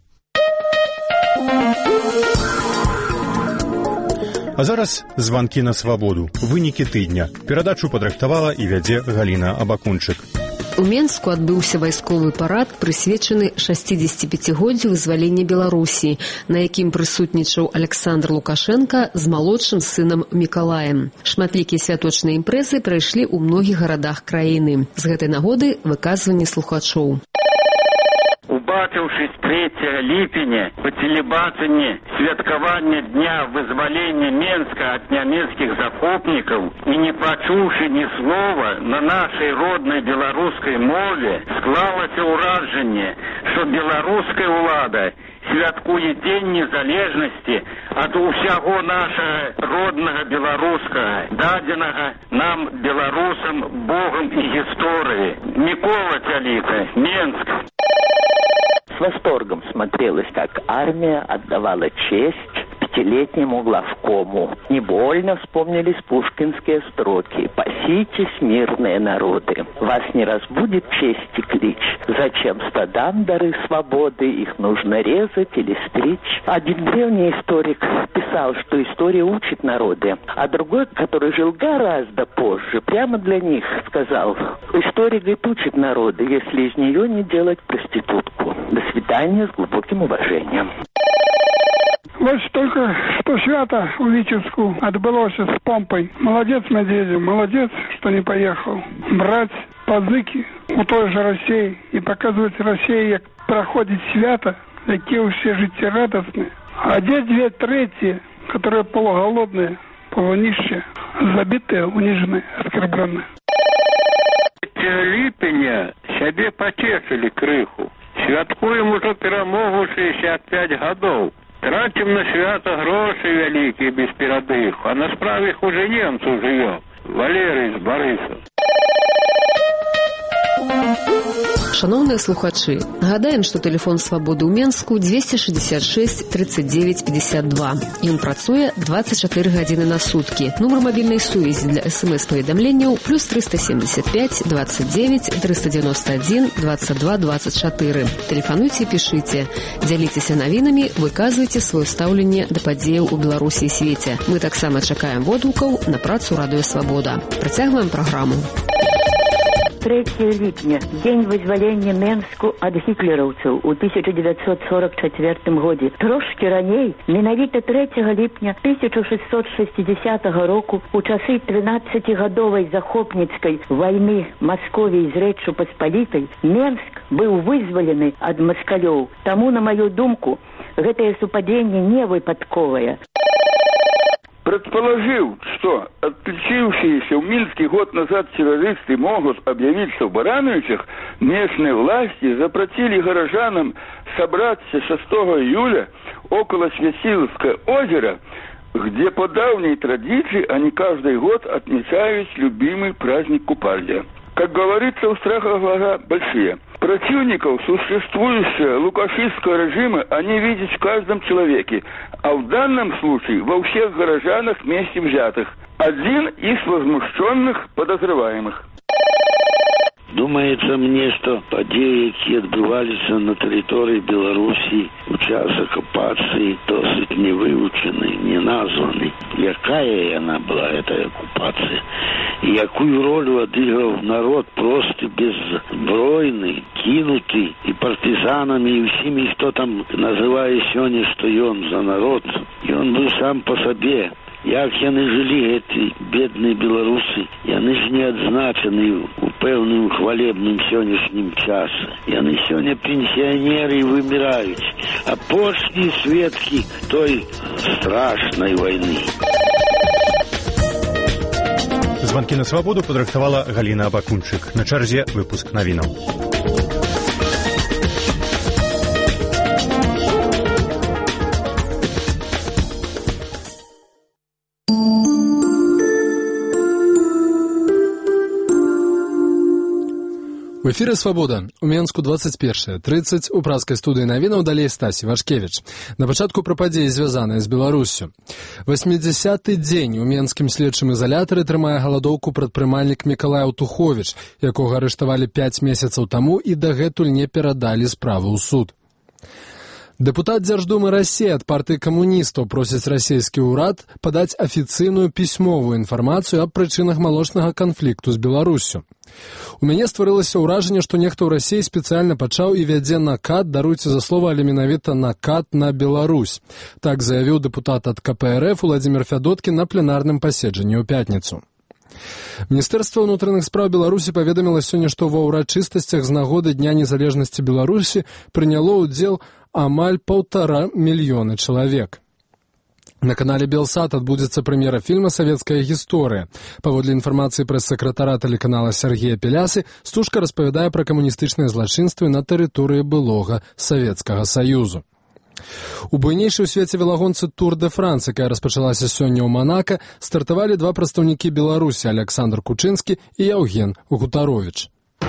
S1: А зараз званкі на свабоду. Вынікі тыдня. Перадачу падрыхтавала і вядзе Галіна Абакунчык.
S3: У Менску адбыўся вайсковы парад, прысвечаны 65годдзю вызвалення Беларусі, на якім прысутнічаў Александр Лукашенко з малодшым сынам Мікалаем. Шматлікія святочныя імпрэзы прайшлі ў многіх гарадах краіны. З гэтай нагоды выказванні слухачоў.
S4: Убачыўшы 3 ліпеня па тэлебачанні святкавання дня вызвалення Менска ад нямецкіх захопнікаў і не пачуўшы ні слова на нашай роднай беларускай мове, склалася ўражанне, што беларуская ўлада святкуе дзень незалежнасці ад усяго нашага роднага беларускага, дадзенага нам, беларусам, Богам і гісторыі. Мікола Цяліка, Менск.
S5: С восторгом смотрелось, как армия отдавала честь 5-летнему главкому. Невольно вспомнились пушкинские строки: «Паситесь, мирные народы, вас не разбудит честь и клич. Зачем стадам дары свободы, их нужно резать или стричь». Один древний историк писал, что история учит народы, а другой, который жил гораздо позже, прямо для них сказал: история, говорит, учит народы, если из нее не делать проститутку. До свидания, с глубоким уважением.
S25: Вот только что свято у Витебску отбылось с помпой. Молодец, Медведев, молодец, что не поехал. Брать позыки у той же России и показывать России, как проходит свято, какие все життєрадостные. А где 2/3, которые полуголодные, полунищие, забитые, униженные, оскорбленные.
S4: Ліпеня себе потешили крыху. Святкуем уже перемогу 65 годов. Тратим на свято гроши великие без передыху, а на справе хуже немцев живет. Валерий из Бориса.
S3: Шановныя слухачы, нагадаем, што тэлефон свабоды ў Менску 266 39 52. Ён працуе 24 гадзіны на суткі. Нумар мабільнай сувязі для СМС-паведамленняў +375 29 391 22 24. Тэлефануйце і пішыце. Дзяліцеся навінамі, выказвайце сваё стаўленне да падзеяў у Беларусі і свеце. Мы таксама чакаем водгукаў на працу радыё «Свабода». Працягваем праграму.
S26: 3 ліпня, дзень вызвалення Менску ад гітлераўцаў у 1944 годзе. Трошкі раней, менавіта 3 ліпня 1660 року, у часы 13-гадовай захопніцкай вайны Масковіі з Рэччу Паспалітай, Менск быў вызвалены ад маскалёў. Таму, на маю думку, гэтае супадзенне не выпадковае.
S27: Предположил, что отличившиеся в Минске год назад террористы могут объявиться в Барановичах, местные власти запретили горожанам собраться 6 июля около Святиловского озера, где по давней традиции они каждый год отмечают любимый праздник купальня. Как говорится, у страха глаза большие. Противников существующего лукашистского режима они видят в каждом человеке, а в данном случае во всех горожанах вместе взятых. Один из возмущенных подозреваемых.
S8: Думаецца мне, што падзеі, якія адбываліся на тэрыторыі Беларусі у час акупацыі, досыць невывучаны, не названы. Якая яна была, эта акупацыя? І якую ролю адыграў народ просты, беззбройны, кінуты і партызанамі, і ўсімі, хто там называе сёння, што ён за народ. Ён быў сам па сабе. Як яны жылі, гэты бедныя беларусы, яны ж не адзначаны у пэўным хвалебным сённяшнім часе. Яны сёння пенсіянеры выміраюць, апошнія сведкі той страшнай вайны.
S1: Званкі на свабоду падрыхтавала Галіна Абакунчык. На чарзе выпуск навінаў.
S9: В эфире «Свобода». У Менску 21:30. У пражскай студыі навінаў далей Стасі Вашкевіч. На пачатку пра падзеі, звязаныя з Беларуссю. 80-й дзень у менскім следчым ізалятары трымае галадоўку прадпрымальнік Мікалай Туховіч, якога арыштавалі 5 месяцаў таму і дагэтуль не перадалі справу ў суд. Дэпутат Дзярждумы России ад партыі камуністаў просіць расійскі ўрад падаць афіцыйную пісьмовую інфармацыю аб прычынах малочнага канфлікту з Беларуссю. У мяне стварылася ўражанне, што нехта ў Расіі спецыяльна пачаў і вядзе накат, даруйце за слова, але менавіта накат на Беларусь. Так заявіў дэпутат ад КПРФ Владзімір Фядоткін на пленарным паседжанні ў пятніцу. Міністэрства ўнутраных спраў Беларусі паведаміла сёння, што ва ўрачыстасцях з нагоды Дня незалежнасці Беларусі прыняло ўдзел амаль 1,5 мільёна чалавек. На канале Белсат адбудзецца прэм'ера фільма «Савецкая гісторыя». Паводле інфармацыі прэс-сакратара тэлеканала Сергея Пелясы, стужка распавядае пра камуністычныя злачынствы на тэрыторыі былога Савецкага Саюзу. У буйнейшай у свеце велагонцы Тур де Франс, якая распачалася сёння ў Манака, стартавалі два прадстаўнікі Беларусі – Александр Кучынскі і Яўген Гутаровіч.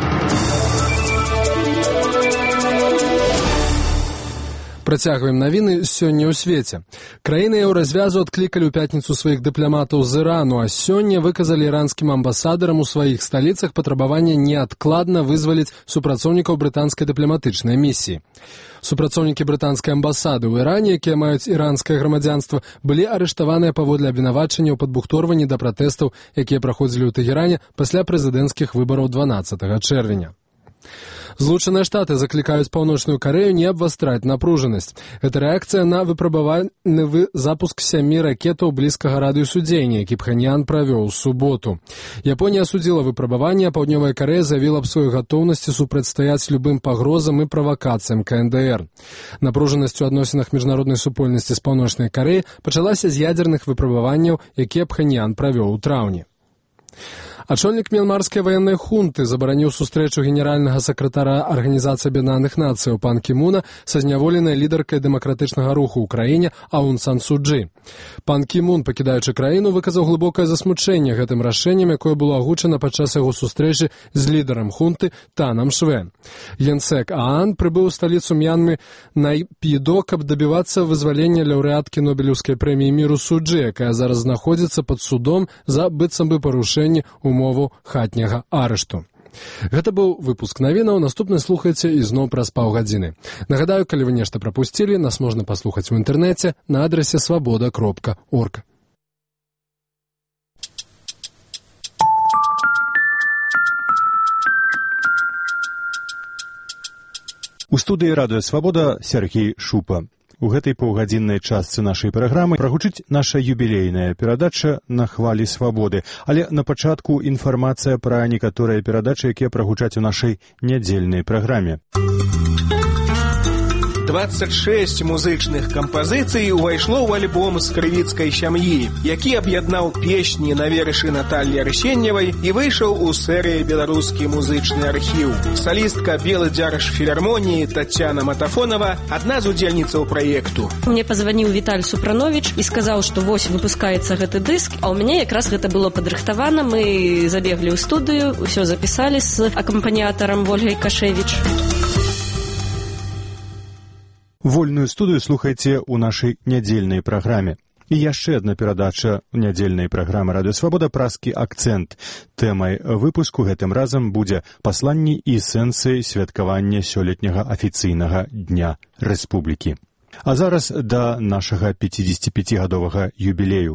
S9: Працягваем навіны сёння ў свеце. Краіны еўразвязу адклікалі ў пятніцу сваіх дыпламатаў з Ірану, а сёння выказалі іранскім амбасадарам у сваіх сталіцах патрабаванне неадкладна вызваліць супрацоўнікаў брытанскай дыпламатычнай місіі. Супрацоўнікі брытанскай амбасады ў Іране, якія маюць іранскае грамадзянства, былі арыштаваныя паводле абвінавачання ў падбухторванні да пратэстаў, якія праходзілі ў Тэгеране пасля прэзідэнцкіх выбараў 12 чэрвеня. Злучаныя Штаты заклікаюць Паўночную Карэю не абвастраць напружанасць. Гэта рэакцыя на выпрабавальны запуск 7 ракетаў блізкага радыусу дзеяння, які Пхеньян правёў у суботу. Японія асудзіла выпрабаванне, а Паўднёвая Карэя заявіла аб сваёй гатоўнасці супрацьстаяць любым пагрозам і правакацыям КНДР. Напружанасць у адносінах міжнароднай супольнасці з Паўночнай Карэяй пачалася з ядзерных выпрабаванняў, якія Пхеньян правёў у траўні. Ачольнік мьянмарскай ваеннай хунты забараніў сустрэчу генеральнага сакратара Арганізацыі Аб'яднаных Нацыяў Пан Кі Муна са зняволенай лідаркай дэмакратычнага руху ў краіне Аун Сан Су Чжы. Пан Кі Мун, пакідаючы краіну, выказаў глыбокае засмучэнне гэтым рашэннем, якое было агучана падчас яго сустрэчы з лідарам хунты Танам Швэ. Генсек Аан прыбыў у сталіцу Мьянмы Найпідо, каб дабівацца вызвалення лаўрэаткі Нобелеўскай прэміі міру Су Чжы, якая зараз знаходзіцца пад судом за быццам бы парушэнне умову хатняга арышту. Гэта быў выпуск навінаў, наступны слухайце ізноў праз паўгадзіны. Нагадаю, калі вы нешта прапусцілі, нас можна паслухаць у інтэрнэце на адрасе свабода.орг.
S1: У студыі радыё «Свабода» Сергей Шупа. У гэтай паўгадзіннай частцы нашай праграмы прагучыць наша юбілейная перадача «На хвалі свабоды». Але на пачатку інфармацыя пра некаторыя перадачы, якія прагучаць у нашай нядзельнай праграме.
S2: 26 музычных кампазіцый увайшло ў альбом з крывіцкай сям'і, які аб'яднаў песні на вершы Натальі Арсеньевай і выйшаў у серыі «Беларускі музычны архіў». Солістка Белы дзярж філармоніі Татьяна Матафонова – адна з удзельніцаў праекту.
S7: Мне позвоніў Віталь Супранович і сказаў, што вось выпускаецца гэты дыск, а ў мяне якраз гэта было падрыхтавана. Мы забеглі ў студыю, усё запісалі з акампаніятарам Вольгай Кашевіч.
S1: Вольную студыю слухайце ў нашай нядзельнай праграме. І яшчэ адна перадача нядзельнай праграмы «Радыё Свабода» «Празкі акцэнт». Тэмай выпуску гэтым разам будзе пасланні і сэнсы святкавання сёлетняга афіцыйнага Дня Рэспублікі. А зараз да нашага 55-гадовага юбілею.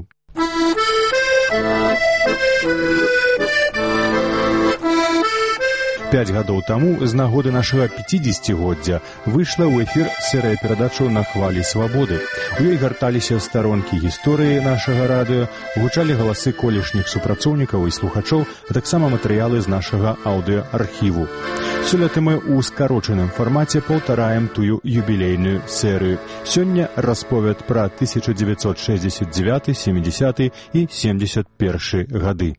S1: 5 гадоў таму, з нагоды нашага 50-годдзя, выйшла ў эфір серыя перадачаў «На хвалі свабоды». У ёй гарталіся старонкі гісторыі нашага радыё, гучалі галасы колішніх супрацоўнікаў і слухачоў, а таксама матэрыялы з нашага аўдыоархіву. Сёлета мы ў скарочаным фармаце паўтараем тую юбілейную серыю. Сёння расповед пра 1969, 70 і 71 гады.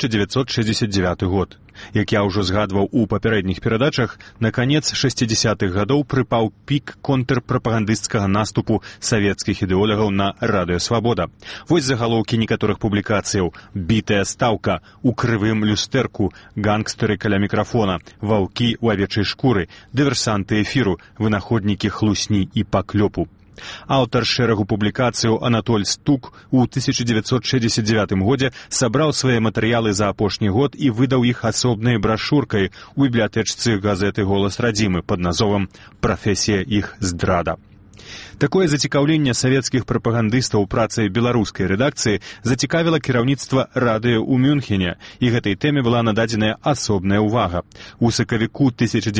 S1: 1969 год. Як я ўжо згадваў у папярэдніх перадачах, на канец 60-х гадоў прыпаў пік контрпрапагандысцкага наступу савецкіх ідэолагаў на Радыё Свабода. Вось загалоўкі некаторых публікацыяў: «Бітая стаўка», «У крывым люстэрку», «Гангстэры каля мікрафона», «Ваўкі ў авечай шкуры», «Дыверсанты эфіру», «Вынаходнікі хлусні і паклёпу». Аўтар шэрагу публікацыяў Анатоль Стук у 1969 годзе сабраў свае матэрыялы за апошні год і выдаў іх асобнай брашуркай у бібліятэчцы газеты «Голас радзімы» пад назовам «Прафесія іх здрада». Такое зацікаўленне савецкіх прапагандыстаў працай беларускай рэдакцыі зацікавіла кіраўніцтва радыё ў Мюнхене, і гэтай тэме была нададзеная асобная ўвага. У сакавіку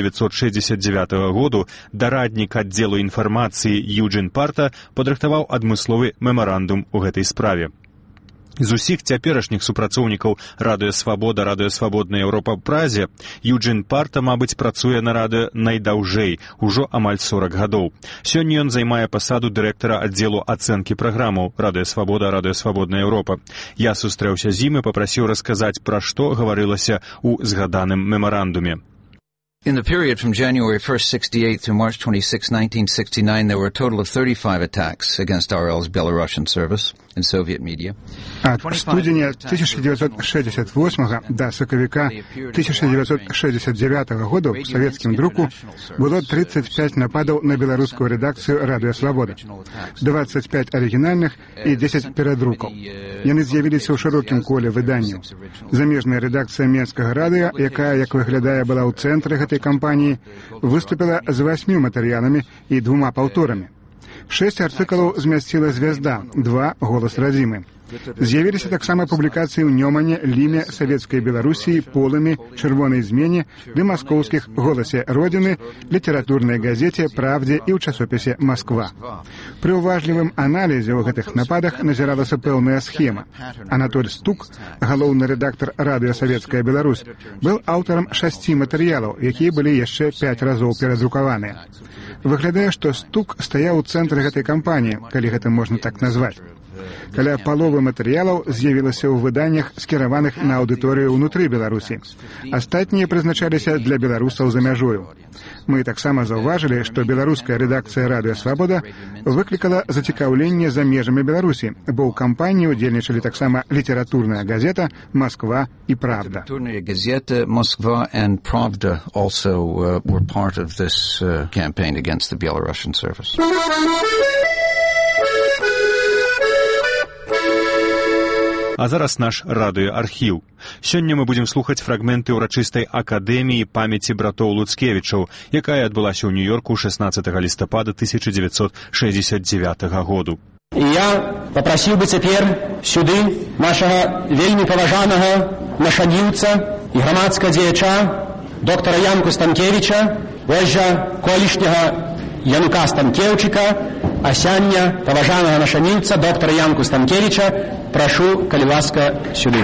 S1: 1969 году дараднік аддзелу інфармацыі Юджин Парта падрыхтаваў адмысловы мемарандум у гэтай справе. З усіх цяперашніх супрацоўнікаў Радыё Свабода, Радыё Свабодная Еўропа празе, Юджин Парта, мабыць, працуе на радыё найдаўжэй, ужо амаль 40 гадоў. Сёння ён займае пасаду дырэктара аддзелу ацэнкі праграмаў Радыё Свабода, Радыё Свабодная Еўропа. Я сустрэўся з ім і папрасіў расказаць, пра што гаварылася ў згаданым мемарандуме.
S10: In the period from January 1st, 1968 through March 26, 1969, there were a total of 35 attacks against RL's Belarusian service in Soviet media.
S25: От студеня 1968 до сакавіка 1969 года в советскім друку было 35 нападаў на беларускую рэдакцыю «Радыё Свабода», 25 арыгінальных і 10 перадрукаў. Яны з'явіліся ў шырокім коле выданняў. Замежная рэдакцыя Менскага радыё, якая, як выглядае, была ў цэнтры гэтай кампаніі, выступила з 8 матэрыяламі і 2 паўторамі. 6 артыкулаў змясціла «Звязда», 2 «Голас радзімы». З'явіліся таксама публікацыі ў Нёмане, Ліме, Савецкай Беларусі, Полымі, Чырвонай змене ды маскоўскіх «Голасе Родзіны», літаратурнай газеце «Правдзе» і ў часопісе «Масква». Пры ўважлівым аналізе ў гэтых нападах назіралася пэўная схема. Анатоль Стук, галоўны рэдактар радыё «Савецкая Беларусь», быў аўтарам 6 матэрыялаў, якія былі яшчэ 5 разоў перадрукаваныя. Выглядае, што Стук стаяў у цэнтры гэтай кампаніі, калі гэта можна так назваць. Каля паловы матэрыялаў з'явілася ў выданнях, скіраваных на аўдыторыю ўнутры Беларусі. Астатнія прызначаліся для беларусаў за мяжою. Мы таксама заўважылі, што беларуская рэдакцыя «Радыё Свабода» выклікала зацікаўленне за межамі Беларусі, бо ў кампаніі ўдзельнічалі таксама літаратурная газета «Москва» і «Правда».
S10: Літаратурная газета «Москва» and «Правда» also were part of this campaign against the Belarusian service.
S1: А зараз наш радыёархіў. Сёння мы будзем слухаць фрагменты ўрачыстай акадэміі памяці братоў Луцкевічаў, якая адбылася ў Нью-Йорку 16 лістапада 1969 году.
S11: Я папрасіў бы цяпер сюды нашага вельмі паважанага нашаніўца і грамадскага дзеяча доктара Янку Станкевіча, вось жа колішняга Янука Станкевчыка, а сяння паважанага нашаніўца доктара Янку Станкевіча прашу, калі ласка, сюды.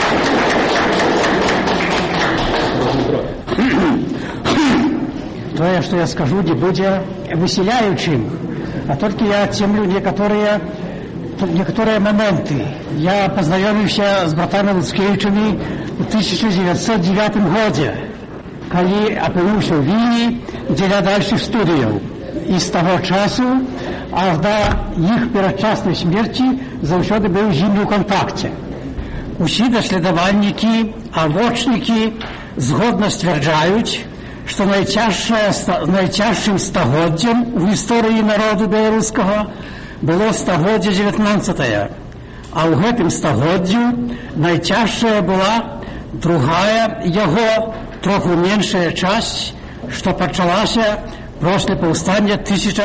S12: Твоя
S6: тое, што я скажу, не будзе высяляючым, а толькі я адцемлю некаторыя моменты. Я познаёміўся з братамі Луцкевічамі ў 1909 годзе, калі апынуўся ў Вільні дзеля дальшых студыяў. І з таго часу аж да іх перадчаснай смерці заўсёды быў з імі ў кантакце. Усі даследавальнікі, авочнікі згодна сцвярджаюць, што найцяжшым стагоддзем у гісторыі народу беларускага было стагоддзе 19-е, а ў гэтым стагоддзю найцяжшая была другая яго троху меншая часть, што пачалася пасля паўстання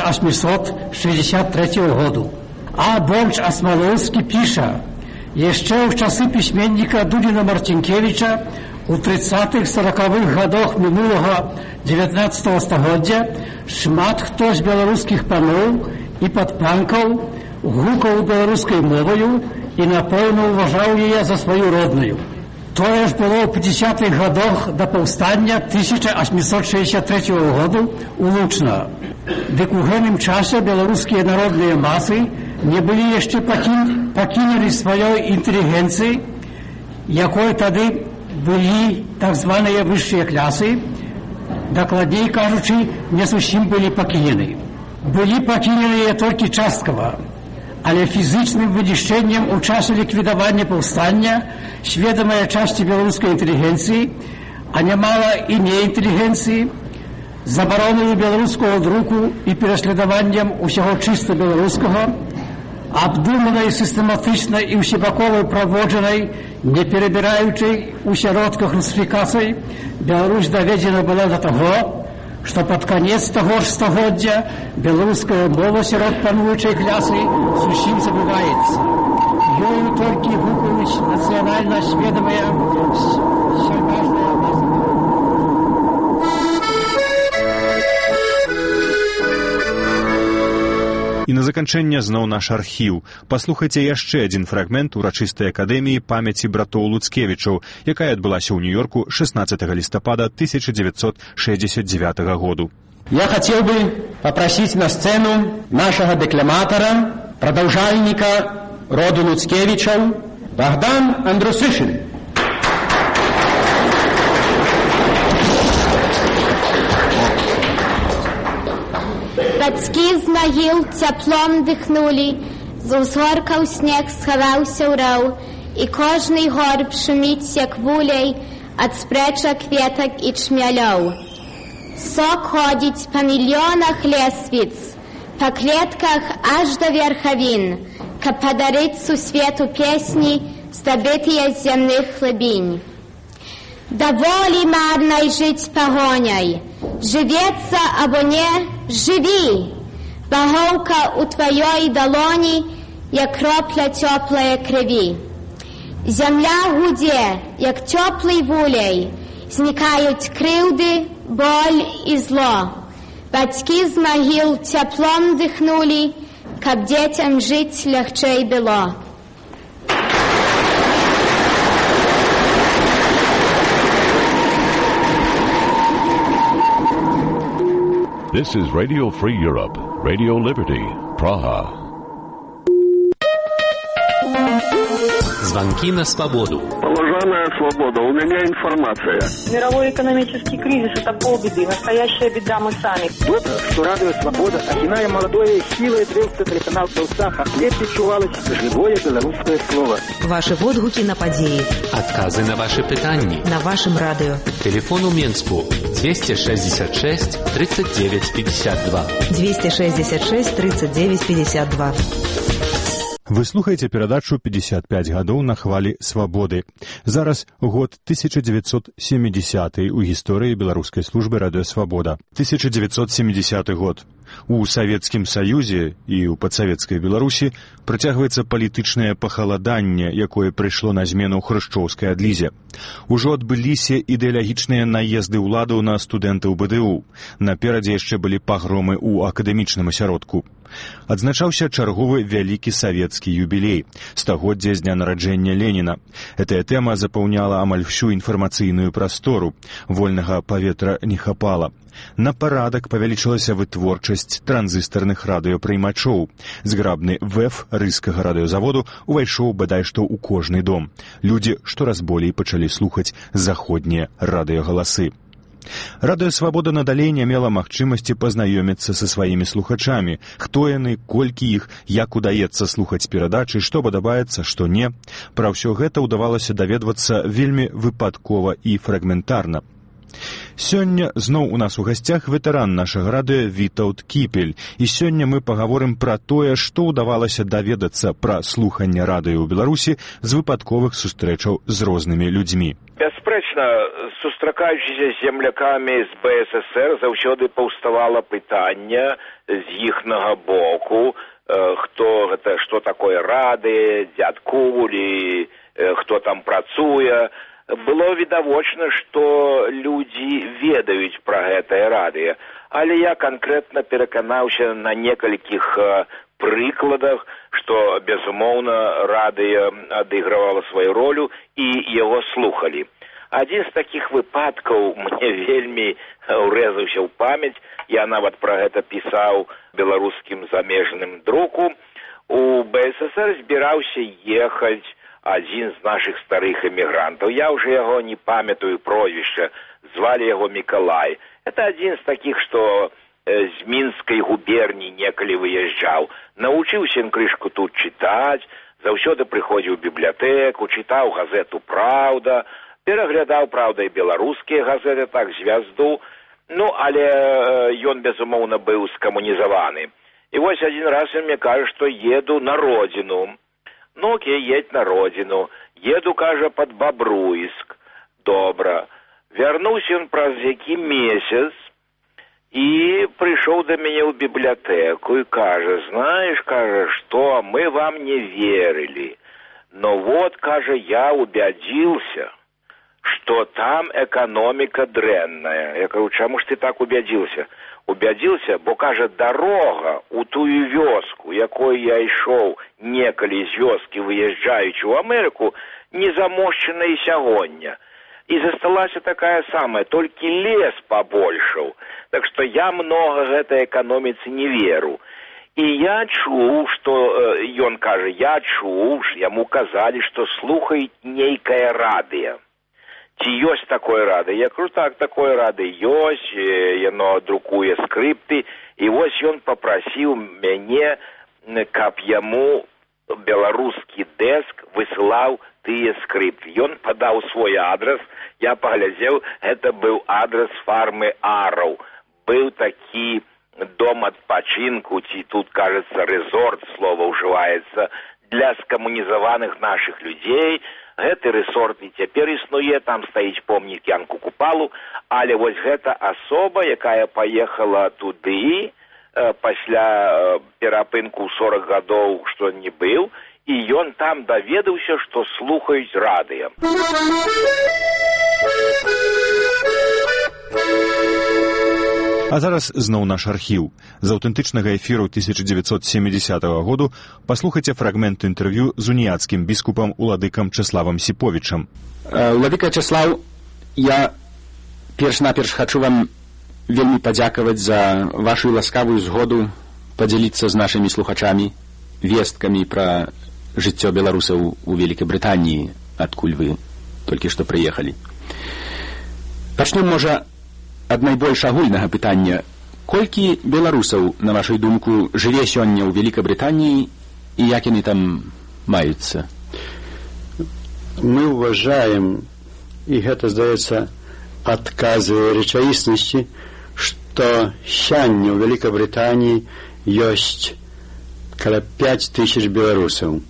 S6: 1863 году. А Бонч Асмалоўскі піша, яшчэ ў часы пісьменніка Дудзіна Марцінкевіча у 30-40-х гадах мінулага 19 стагоддзя шмат хто з беларускіх паноў і падпанкаў гукаў беларускай моваю і напэўна ўважаў яе за сваю родную. Тое ж было ў 50-х гадах да паўстання 1863 году у Лучна. Дык у гэтым часе беларускія народныя масы не былі яшчэ пакінулі сваёй інтэлігенцыі, якой тады былі так званыя высшыя клясы, дакладней кажучы, не зусім былі пакінены. Былі пакіненыя толькі часткава, але фізычным вынішчэннем у часе ліквідавання паўстання сведамыя часці беларускай інтэлігенцыі, а нямала і неінтэлігенцыі, забаронаю беларускага друку і пераследаваннем усяго чыста беларускага, абдуманай, сістэматычнай і ўсебаковай праводжанай, не перабіраючай у сяродках русифікацый, Беларусь даведзена была да таго, што пад канец таго ж стагоддзя беларуская мова сярод пануючай клясы зусім забываецца. Ёю толькі гукаюць нацыянальна сведамыя сярмажныя масы.
S1: І на заканчэнне зноў наш архіў. Паслухайце яшчэ адзін фрагмент урачыстай акадэміі памяці братоў Луцкевічаў, якая адбылася ў Нью-Йорку 16 листопада 1969 году.
S11: Я хотел бы попросить на сцену нашего декламатора, продолжальника роду Луцкевичев, Богдан Андрусишин.
S12: Бацькі з магіл цяплом дыхнулі, з узгоркаў снег схаваўся ў раў, і кожны горб шуміць, як вулей, ад спрэчак кветак і чмялёў. Сок ходзіць па мільёнах лесвіц, па клетках аж да верхавін, каб падарыць сусвету песні, здабытыя з зямных глыбінь. Даволі марнай жыць пагоняй, жывецца або не, жыві! Багоўка ў тваёй далоні, як кропля цёплае крыві. Зямля гудзе, як цёплый вулей, знікаюць крыўды, боль і зло. Бацькі з магіл цяплом дыхнулі, каб дзецям жыць лягчэй было.
S13: This is Radio Free Europe, Radio Liberty, Praha.
S14: Звонки на свободу.
S15: Положенная свобода, у меня информация.
S19: Мировой экономический кризис – это полбеды, настоящая беда мы сами.
S16: Вот что радует свобода, очиная молодое, силой древца телеканал «Толстаха», хлеб відчувалось живое белорусское слово.
S18: Ваши водгуки на подеи.
S14: Отказы на ваши питания.
S18: На вашем радио.
S14: Телефон у Минску 266 39 52.
S18: 266 39 52.
S1: Вы слухаеце перадачу «55 гадоў на хвалі свабоды». Зараз год 1970 у гісторыі беларускай службы радыёсвабода. 1970 год. У Савецкім Саюзе і ў падсавецкай Беларусі працягваецца палітычнае пахаладанне, якое прыйшло на змену хрушчоўскай адлізе. Ужо адбыліся ідэалагічныя наезды ўладаў на студэнтаў БДУ. Наперадзе яшчэ былі пагромы ў акадэмічным асяродку. Адзначаўся чарговы вялікі савецкі юбілей, стагоддзя з дня нараджэння Леніна. Гэтая тэма запаўняла амаль всю інфармацыйную прастору. Вольнага паветра не хапала. На парадак павялічылася вытворчасць транзыстарных радыёпрыймачоў. Зграбны ВЭФ рыскага радыёзаводу увайшоў бадай што ў кожны дом. Людзі штораз болей пачалі слухаць заходнія радыёгаласы. Радыё Свабода надалей не мела магчымасці пазнаёміцца са сваімі слухачамі. Хто яны, колькі іх, як удаецца слухаць перадачы, што падабаецца, што не. Пра ўсё гэта ўдавалася даведвацца вельмі выпадкова і фрагментарна. Сёння зноў у нас у гасцях ветэран нашага радыё Вітаўт Кіпель. І сёння мы пагаворым пра тое, што ўдавалася даведацца пра слуханне радыё ў Беларусі з выпадковых сустрэчаў з рознымі людзьмі.
S5: Бясспрэчна, сустракаючыся з землякамі з БССР заўсёды паўставала пытанне з іхнага боку, хто гэта, што такое радыё, дзе адкуль, хто там працуе. Было відавочна, што людзі ведаюць пра гэтае радыё, але я канкрэтна пераканаўся на некалькіх прыкладах, што, безумоўна, радыё адыгрывала сваю ролю і яго слухалі. Адзін з такіх выпадкаў мне вельмі урэзаўся ў памяць, я нават пра гэта пісаў беларускім замежным друку. У БССР збіраўся ехаць адзін з нашых старых эмігрантаў. Я ўжо яго не памятаю прозвішча, звалі яго Мікалай. Это адзін з такіх, што з Мінскай губерні некалі выязджаў. Навучыўся ён крышку тут чытаць, заўсёды прыходзіў у бібліятэку, чытаў газету «Праўда», пераглядаў, правда, і беларускія газеты, так, «Звязду». Ну, але ён, безумоўна, быў скамунізаваны. І вось адзін раз ён мне кажа, што еду на родзіну. Ну, окей, едь на родзіну. Еду, кажа, пад Бабруйск. Добра. Вярнуўся ён праз які месяц і прыйшоў да мяне ў бібліятэку і кажа, знаешь, кажа, што мы вам не верылі. Но вот, кажа, я убядзіўся, што там эканоміка дрэнная. Я кажу, чаму ж ты так убядзіўся? Убядзіўся, бо, кажа, дарога ў тую вёску, якой я ішоў некалі з вёскі, выязджаючы ў Амерыку, не замошчана і сягоння. І засталася такая самая, толькі лес пабольшаў. Так што я многа гэтай эканоміцы не веру. І я чуў, што, ён кажа, я чуў, яму казалі, што слухаюць нейкае радыё. Ці ёсць такое радыё? Я кажу, так, такое радыё ёсць, яно друкуе скрыпты, і вось ён папрасіў мяне, каб яму беларускі дэск высылаў тыя скрыпты. Ён падаў свой адрес, я паглядзеў, гэта быў адрес фармы Араў. Быў такі дом адпачынку, ці тут, кажется, рэзорт, слова ўжываецца, для скамунізаваных нашых людзей. Гэты рэсорт і цяпер існуе, там стаіць помнік Янку Купалу, але вось гэта асоба, якая паехала туды пасля перапынку 40 гадоў, што не быў, і ён там даведаўся, што слухаюць радыё.
S1: А зараз зноў наш архіў. З аўтэнтычнага эфіру 1970 году паслухайце фрагмент інтэрв'ю з уніяцкім біскупам уладыкам Чэславам Сіповічам.
S11: Уладыка Чэслаў, я перш-наперш хачу вам вельмі падзякаваць за вашу ласкавую згоду падзяліцца з нашымі слухачамі весткамі пра жыццё беларусаў у Вялікай Брытаніі, адкуль вы толькі што прыехалі. Пачнём, можа, ад найбольш агульнага пытання. Колькі беларусаў, на вашу думку, жыве сёння ў Вялікай Брытаніі і як яны там маюцца?
S17: Мы уважаем, і гэта, здаецца, адказвае рэчаіснасці, што сёння ў Вялікай Брытаніі ёсць каля 5000 беларусаў.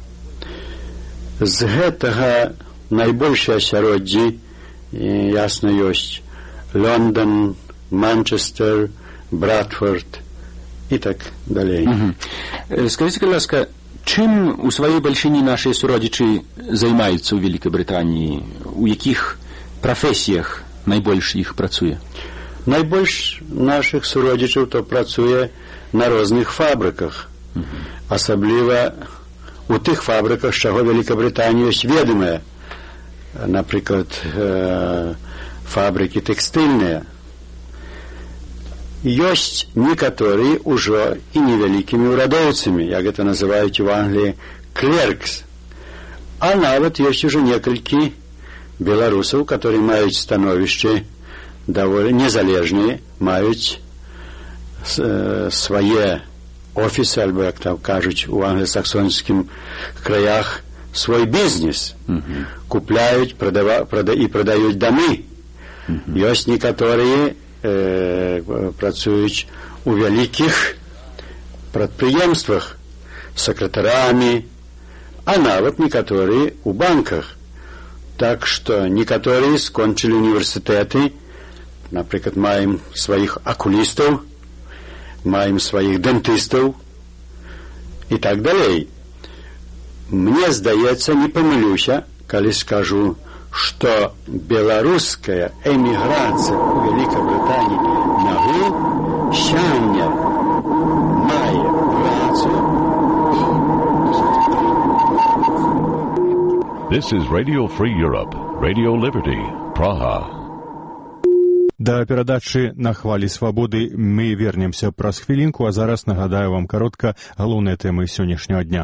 S17: З гэтага найбольшыя асяроддзі, ясна, ёсць Лондон, Манчестер, Брадфорд і так далей.
S11: Скажите, ласка, чым у сваёй бальшыні нашыя суродзічы займаюцца ў Вялікай Брытаніі? У якіх прафесіях найбольш іх працуе?
S17: Найбольш нашых суродзічаў то працуе на розных фабрыках. Асабліва у тых фабрыках, з чаго Вялікая Брытанія ёсць ведомая. Напрыклад, фабрыкі тэкстыльныя. ёсць некаторыя ўжо і невялікімі ўрадоўцамі, як гэта называюць у Англіі клеркс. А нават ёсць ужо некалькі беларусаў, которые маюць становішчы даволі незалежныя, маюць свае офісы, альбо, як там кажуць у англасаксонскім краях, свой бізнес. Купляюць і прадаюць дамы. Ёсць некаторыя працуюць у вялікіх прадпрыемствах сакратарамі, а нават некаторыя у банках. Так што некаторыя скончылі універсітэты, напрыклад, маем сваіх акулістаў, маем сваіх дэнтыстаў і так далей. Мне здаецца, не памылюся, калі скажу, што беларуская эміграцыя ў Вялікабрытаніі сёння мае працу.
S13: This is Radio Free Europe, Radio Liberty, Praha.
S1: Да перадачы на хвалі свабоды мы вернемся праз хвілінку, а зараз нагадаю вам каротка галоўныя тэмы сённяшняга дня.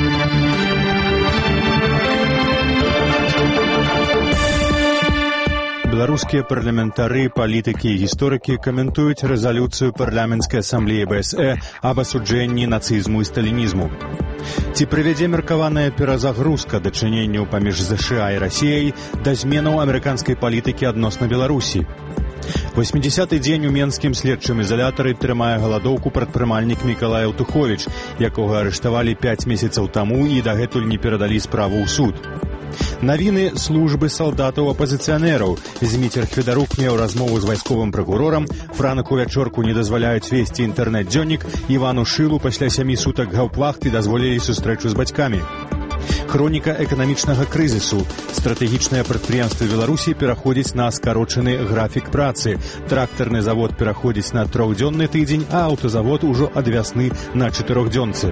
S1: Беларускія парламентары, палітыкі і гісторыкі каментуюць рэзалюцыю парламенцкай асамблеі БСЭ аб асуджэнні нацызму і сталінізму. Ці прывядзе меркаваная перазагрузка дачыненняў паміж ЗША і Расіяй да зменаў амерыканскай палітыкі адносна Беларусі? 80-й дзень у менскім следчым ізалятары трымае галадоўку прадпрымальнік Мікалай Алтуховіч, якога арыштавалі 5 месяцаў таму і дагэтуль не перадалі справу ў суд. Навіны службы салдатаў-апазіцыянераў. Зміцер Хведарук меў размову з вайсковым пракурорам, Франаку Вячорку не дазваляюць весці інтэрнэт-дзённік, Івану Шылу пасля 7 сутак гаўплахты дазволілі сустрэчу з бацькамі. Хроніка эканамічнага крызісу. Стратэгічныя прадпрыемствы Беларусі пераходзяць на скарочаны графік працы. Трактарны завод пераходзіць на 3-дзённы тыдзень, а аўтазавод ужо ад вясны на 4-дзёнцы.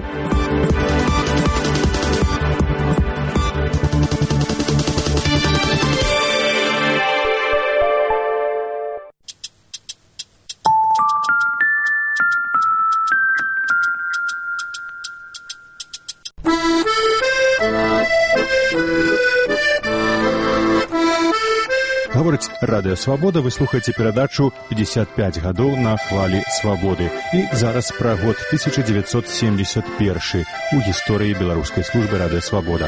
S1: Гаворыць Радыё Свабода, вы слухаеце перадачу «55 гадоў на хвалі свабоды». І зараз пра год 1971 у гісторыі беларускай службы Радыё Свабода.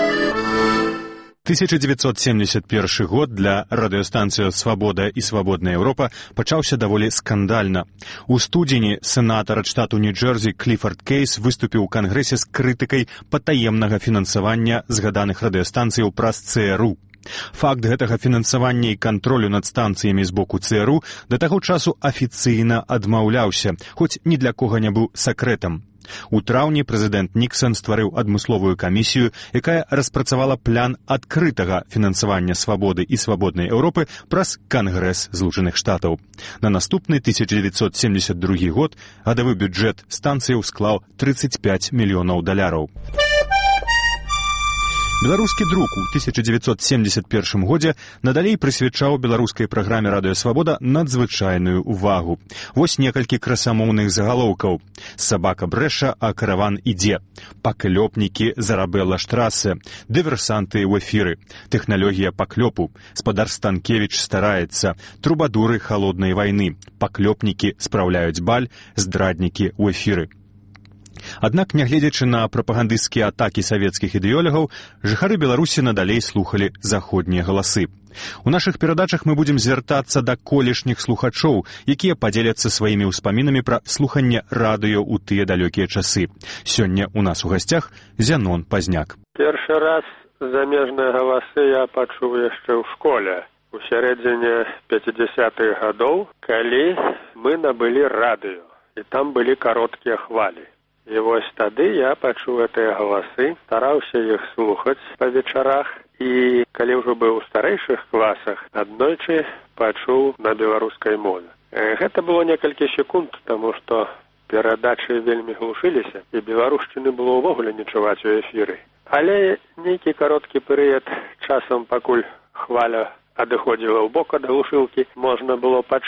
S1: 1971 год для радыёстанцыі «Свабода» і «Свабодная Еўропа» пачаўся даволі скандальна. У студзені сенатар ад штату Нью-Джэрзі Кліфард Кейс выступіў у кангрэсе з крытыкай патаемнага фінансавання згаданых радыёстанцыяў праз ЦРУ. Факт гэтага фінансавання і кантролю над станцыямі з боку ЦРУ да таго часу афіцыйна адмаўляўся, хоць ні для кога не быў сакрэтам. У траўні прэзідэнт Ніксан стварыў адмысловую камісію, якая распрацавала план адкрытага фінансавання свабоды і свабоднай Еўропы праз Кангрэс Злучаных Штатаў. На наступны 1972 год гадавы бюджэт станцыяў склаў $35 мільёнаў. Беларускі друк у 1971 годзе надалей прысвячаў беларускай праграме «Радыё Свабода» надзвычайную увагу. Вось некалькі красамоўных загалоўкаў. «Сабака брэша, а караван ідзе», «Паклёпнікі Зарабелла Штрассе», «Дыверсанты ў эфіры», «Тэхналогія паклёпу», «Спадар Станкевіч стараецца», «Трубадуры халоднай вайны», «Паклёпнікі спраўляюць баль», «Здраднікі ў эфіры». Аднак, нягледзячы на прапагандысцкія атакі савецкіх ідэолягаў, жыхары Беларусі надалей слухалі заходнія галасы. У нашых перадачах мы будзем звяртацца да колішніх слухачоў, якія падзеляцца сваімі ўспамінамі пра слуханне радыё ў тыя далёкія часы. Сёння у нас у гасцях Зянон Пазняк.
S3: Першы раз замежныя галасы я пачуў яшчэ ў школе. У сярэдзіне 50-х гадоў, калі мы набылі радыё, і там былі кароткія хвалі. І вось тады я пачуў гэтыя галасы, стараўся іх слухаць па вечарах, і калі ўжо быў у старэйшых класах, аднойчы пачуў на беларускай мове. Гэта было некалькі секунд, таму што перадачы вельмі глушыліся, і беларушчыны было ўвогуле не чуваць у эфіры. Але нейкі кароткі перыяд часам, пакуль хваля адыходзіла ў бок ад глушылкі, можна было пачуць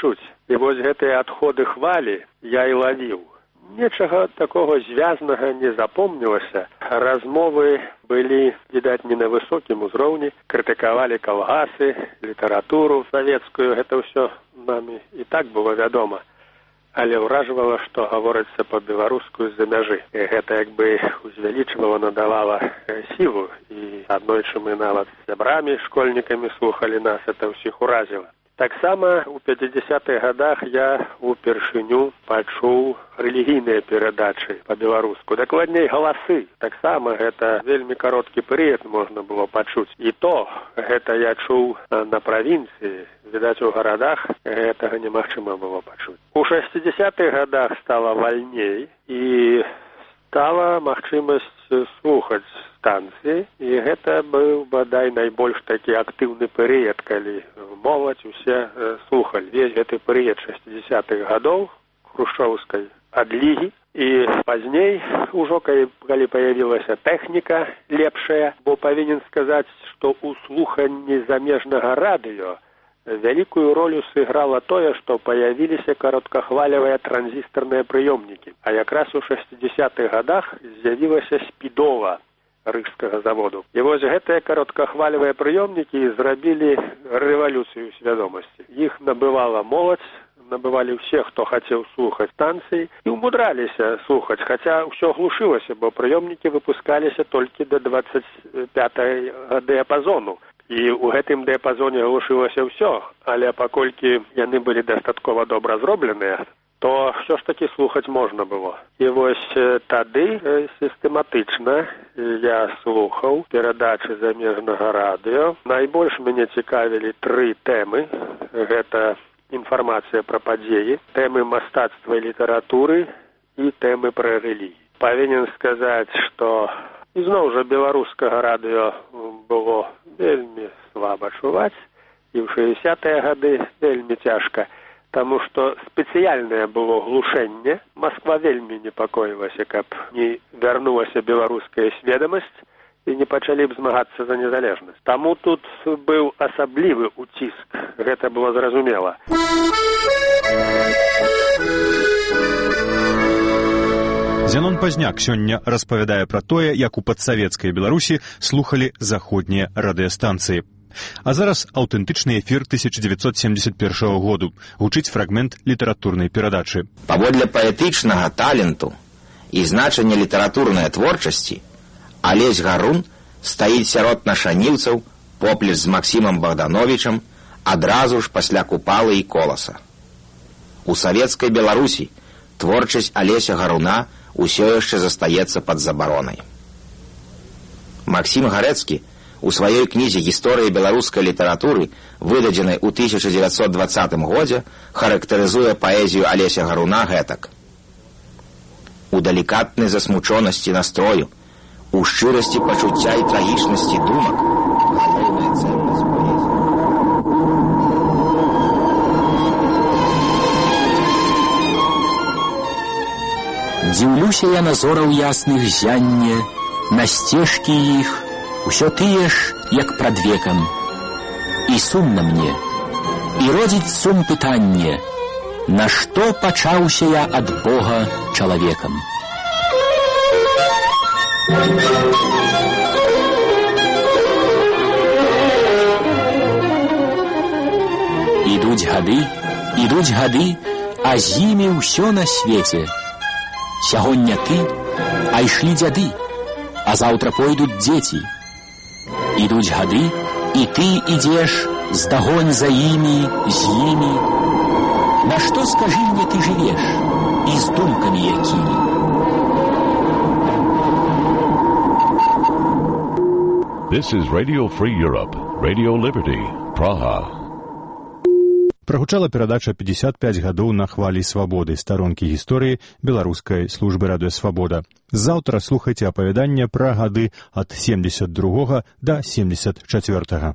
S3: І вось гэтыя адходы хвалі я і лавіў. Нечага такого звязнага не запомнілася. Размовы былі, відаць, не на высокім узроўні, крытыкавалі калгасы, літаратуру савецкую, гэта ўсё намі і так было вядома. Але ўражвала, што гаворыцца па-беларуску з-за мяжы. І гэта як бы узвялічвала, надавала сілу. І аднойчы мы нават з сябрамі, школьнікамі слухалі нас, это ўсіх уразіла. Таксама у 50-х годах я упершыню пачуў рэлігійныя перадачы па-беларуску. Дакладней, галасы. Таксама гэта вельмі кароткі перыяд можна было пачуць. І то гэта я чуў на правінцыі. Відаць, у гарадах гэтага немагчыма было пачуць. У 60-х годах стала вальней і стала магчымасць слухаць станцыі. І гэта быў, бадай, найбольш такі актыўны перыяд, калі моладзь усе слухалі. Весь гэты перыяд 60-х годов хрушчоўскай адлігі. І пазней, ужо калі паявілася тэхніка лепшая, бо павінен сказаць, што ў слуханні замежнага радыё вялікую ролю сыграла тое, што паявіліся кароткахвалевыя транзістарныя прыёмнікі. А якраз у 60-х годах з'явілася спідова рыжскага заводу. І вось гэтыя кароткахвалевыя прыёмнікі зрабілі рэвалюцыю свядомасці. Іх набывала моладзь, набывалі ўсе, хто хацеў слухаць станцыі, і ўмудраліся слухаць, хаця ўсё глушылася, бо прыёмнікі выпускаліся толькі да 25-й дыяпазону. І ў гэтым дыяпазоне глушылася ўсё, але паколькі яны былі дастаткова добра зробленыя, то ўсё ж такі слухаць можна было. І вось тады сістэматычна я слухаў перадачы замежнага радыё. Найбольш мяне цікавілі 3 тэмы. Гэта інфармацыя пра падзеі, тэмы мастацтва і літаратуры і тэмы пра рэлігію. Павінен сказаць, што ізноў жа беларускага радыё было вельмі слаба чуваць, і ў 60-е гады вельмі цяжка, таму што спецыяльнае было глушэнне. Масква вельмі непакоілася, каб не вярнулася беларуская сведамасць і не пачалі б змагацца за незалежнасць. Таму тут быў асаблівы уціск, гэта было зразумела.
S1: Зянон Пазняк сёння распавядае пра тое, як у падсавецкай Беларусі слухалі заходнія радыёстанцыі. А зараз аўтэнтычны эфір 1971 году. Гучыць фрагмент літаратурнай перадачы.
S4: Паводле паэтычнага таленту і значання літаратурнай творчасці Алесь Гарун стаіць сярод нашаніўцаў поплеч з Максімам Богдановичам адразу ж пасля Купалы і Коласа. У савецкай Беларусі творчасць Алеся Гаруна усё яшчэ застаецца пад забаронай. Максім Гарэцкі у сваёй кнізе «Гісторыя беларускай літаратуры», выдадзенай у 1920 годзе, характарызуе паэзію Алеся Гаруна гэтак. У далікатнай засмучонасці настрою, у шчырасці пачуцця і трагічнасці думак галоўная цэннасць паэзіі.
S20: Дзіўлюся я на зораў ясных зянне, на сцежкі іх, усё тыя ж, як прад векам. І сумна мне, і родзіць сум пытанне, на што пачаўся я ад Бога чалавекам. Ідуць гады, а з імі ўсё на свеце. Сягоння ты, а ішлі дзяды, а заўтра пойдуць дзеці. Ідуць гады, і ты ідзеш, здагонь за імі, з імі. На што, скажы мне, ты жывеш, і з думкамі якімі?
S13: This is Radio Free Europe, Radio Liberty, Praha.
S1: Прагучала перадача 55 гадоў на хвалі свабоды, старонкі гісторыі беларускай службы радыё Свабода. Заўтра слухайце апавяданне пра гады ад 72 да 74.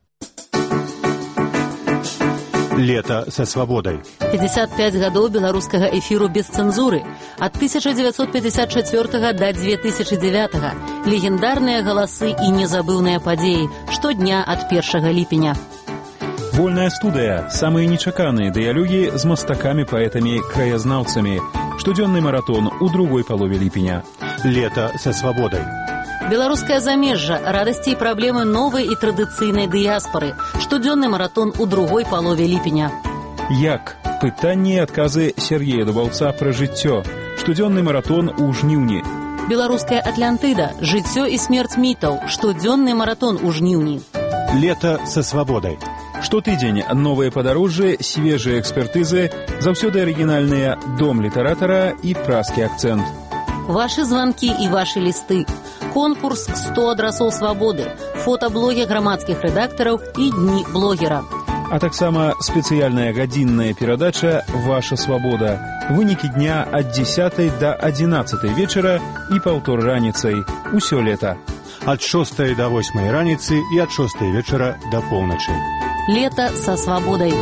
S1: Лето са свабодай.
S21: 55 гадоў беларускага эфіру без цэнзуры. Ад 1954 да 2009. Легендарныя галасы і незабыўныя падзеі. Штодня ад 1 ліпеня.
S1: Вольная студыя, самыя нечаканыя дыялогі з мастакамі, паэтамі, краязнаўцамі. Штодзённы маратон у другой палове ліпеня. Лето со свободой.
S21: Беларускае замежжа, радасці і праблемы новай і традыцыйнай дыяспары. Штодзённы маратон у другой палове ліпеня.
S1: Як? Пытанні і адказы Сергея Дубаўца пра жыццё. Штодзённы маратон у жніўні.
S21: Беларуская Атлантыда. Жыццё і смерць мітаў. Штодзённы маратон у жніўні.
S1: Лето со свободой. Штотыдзень новыя падарожжы, свежыя экспертызы, заўсёды арыгінальныя дом літаратара і празкі акцэнт.
S21: Вашы званкі і вашы лісты. Конкурс 100 адрасоў свабоды, фотаблогі грамадскіх рэдактараў і дні блогера.
S1: А таксама спецыяльная гадзінная перадача «Ваша свабода». Вынікі дня ад 10 до 11 вечара і паўтор раніцай. Усё лета. Ад 6 до 8 раніцы і ад 6 вечара до поўначы.
S21: Лето со свободой.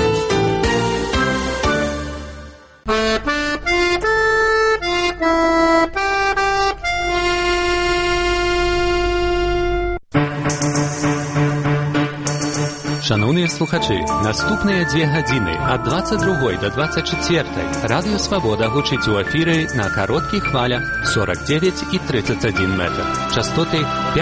S14: Шановні слухачі, наступныя 2 гадзіны ад 22 до 24 Радыё Свабода гучыць у эфіры на кароткіх хвалях 49 і 31 метр. Частоты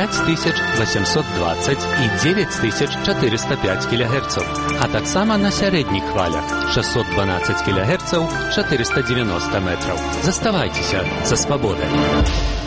S14: 5820 і 9405 кГц, а таксама на сярэдніх хвалях 612 кГц, 490 метров. Заставайцеся за свабодай.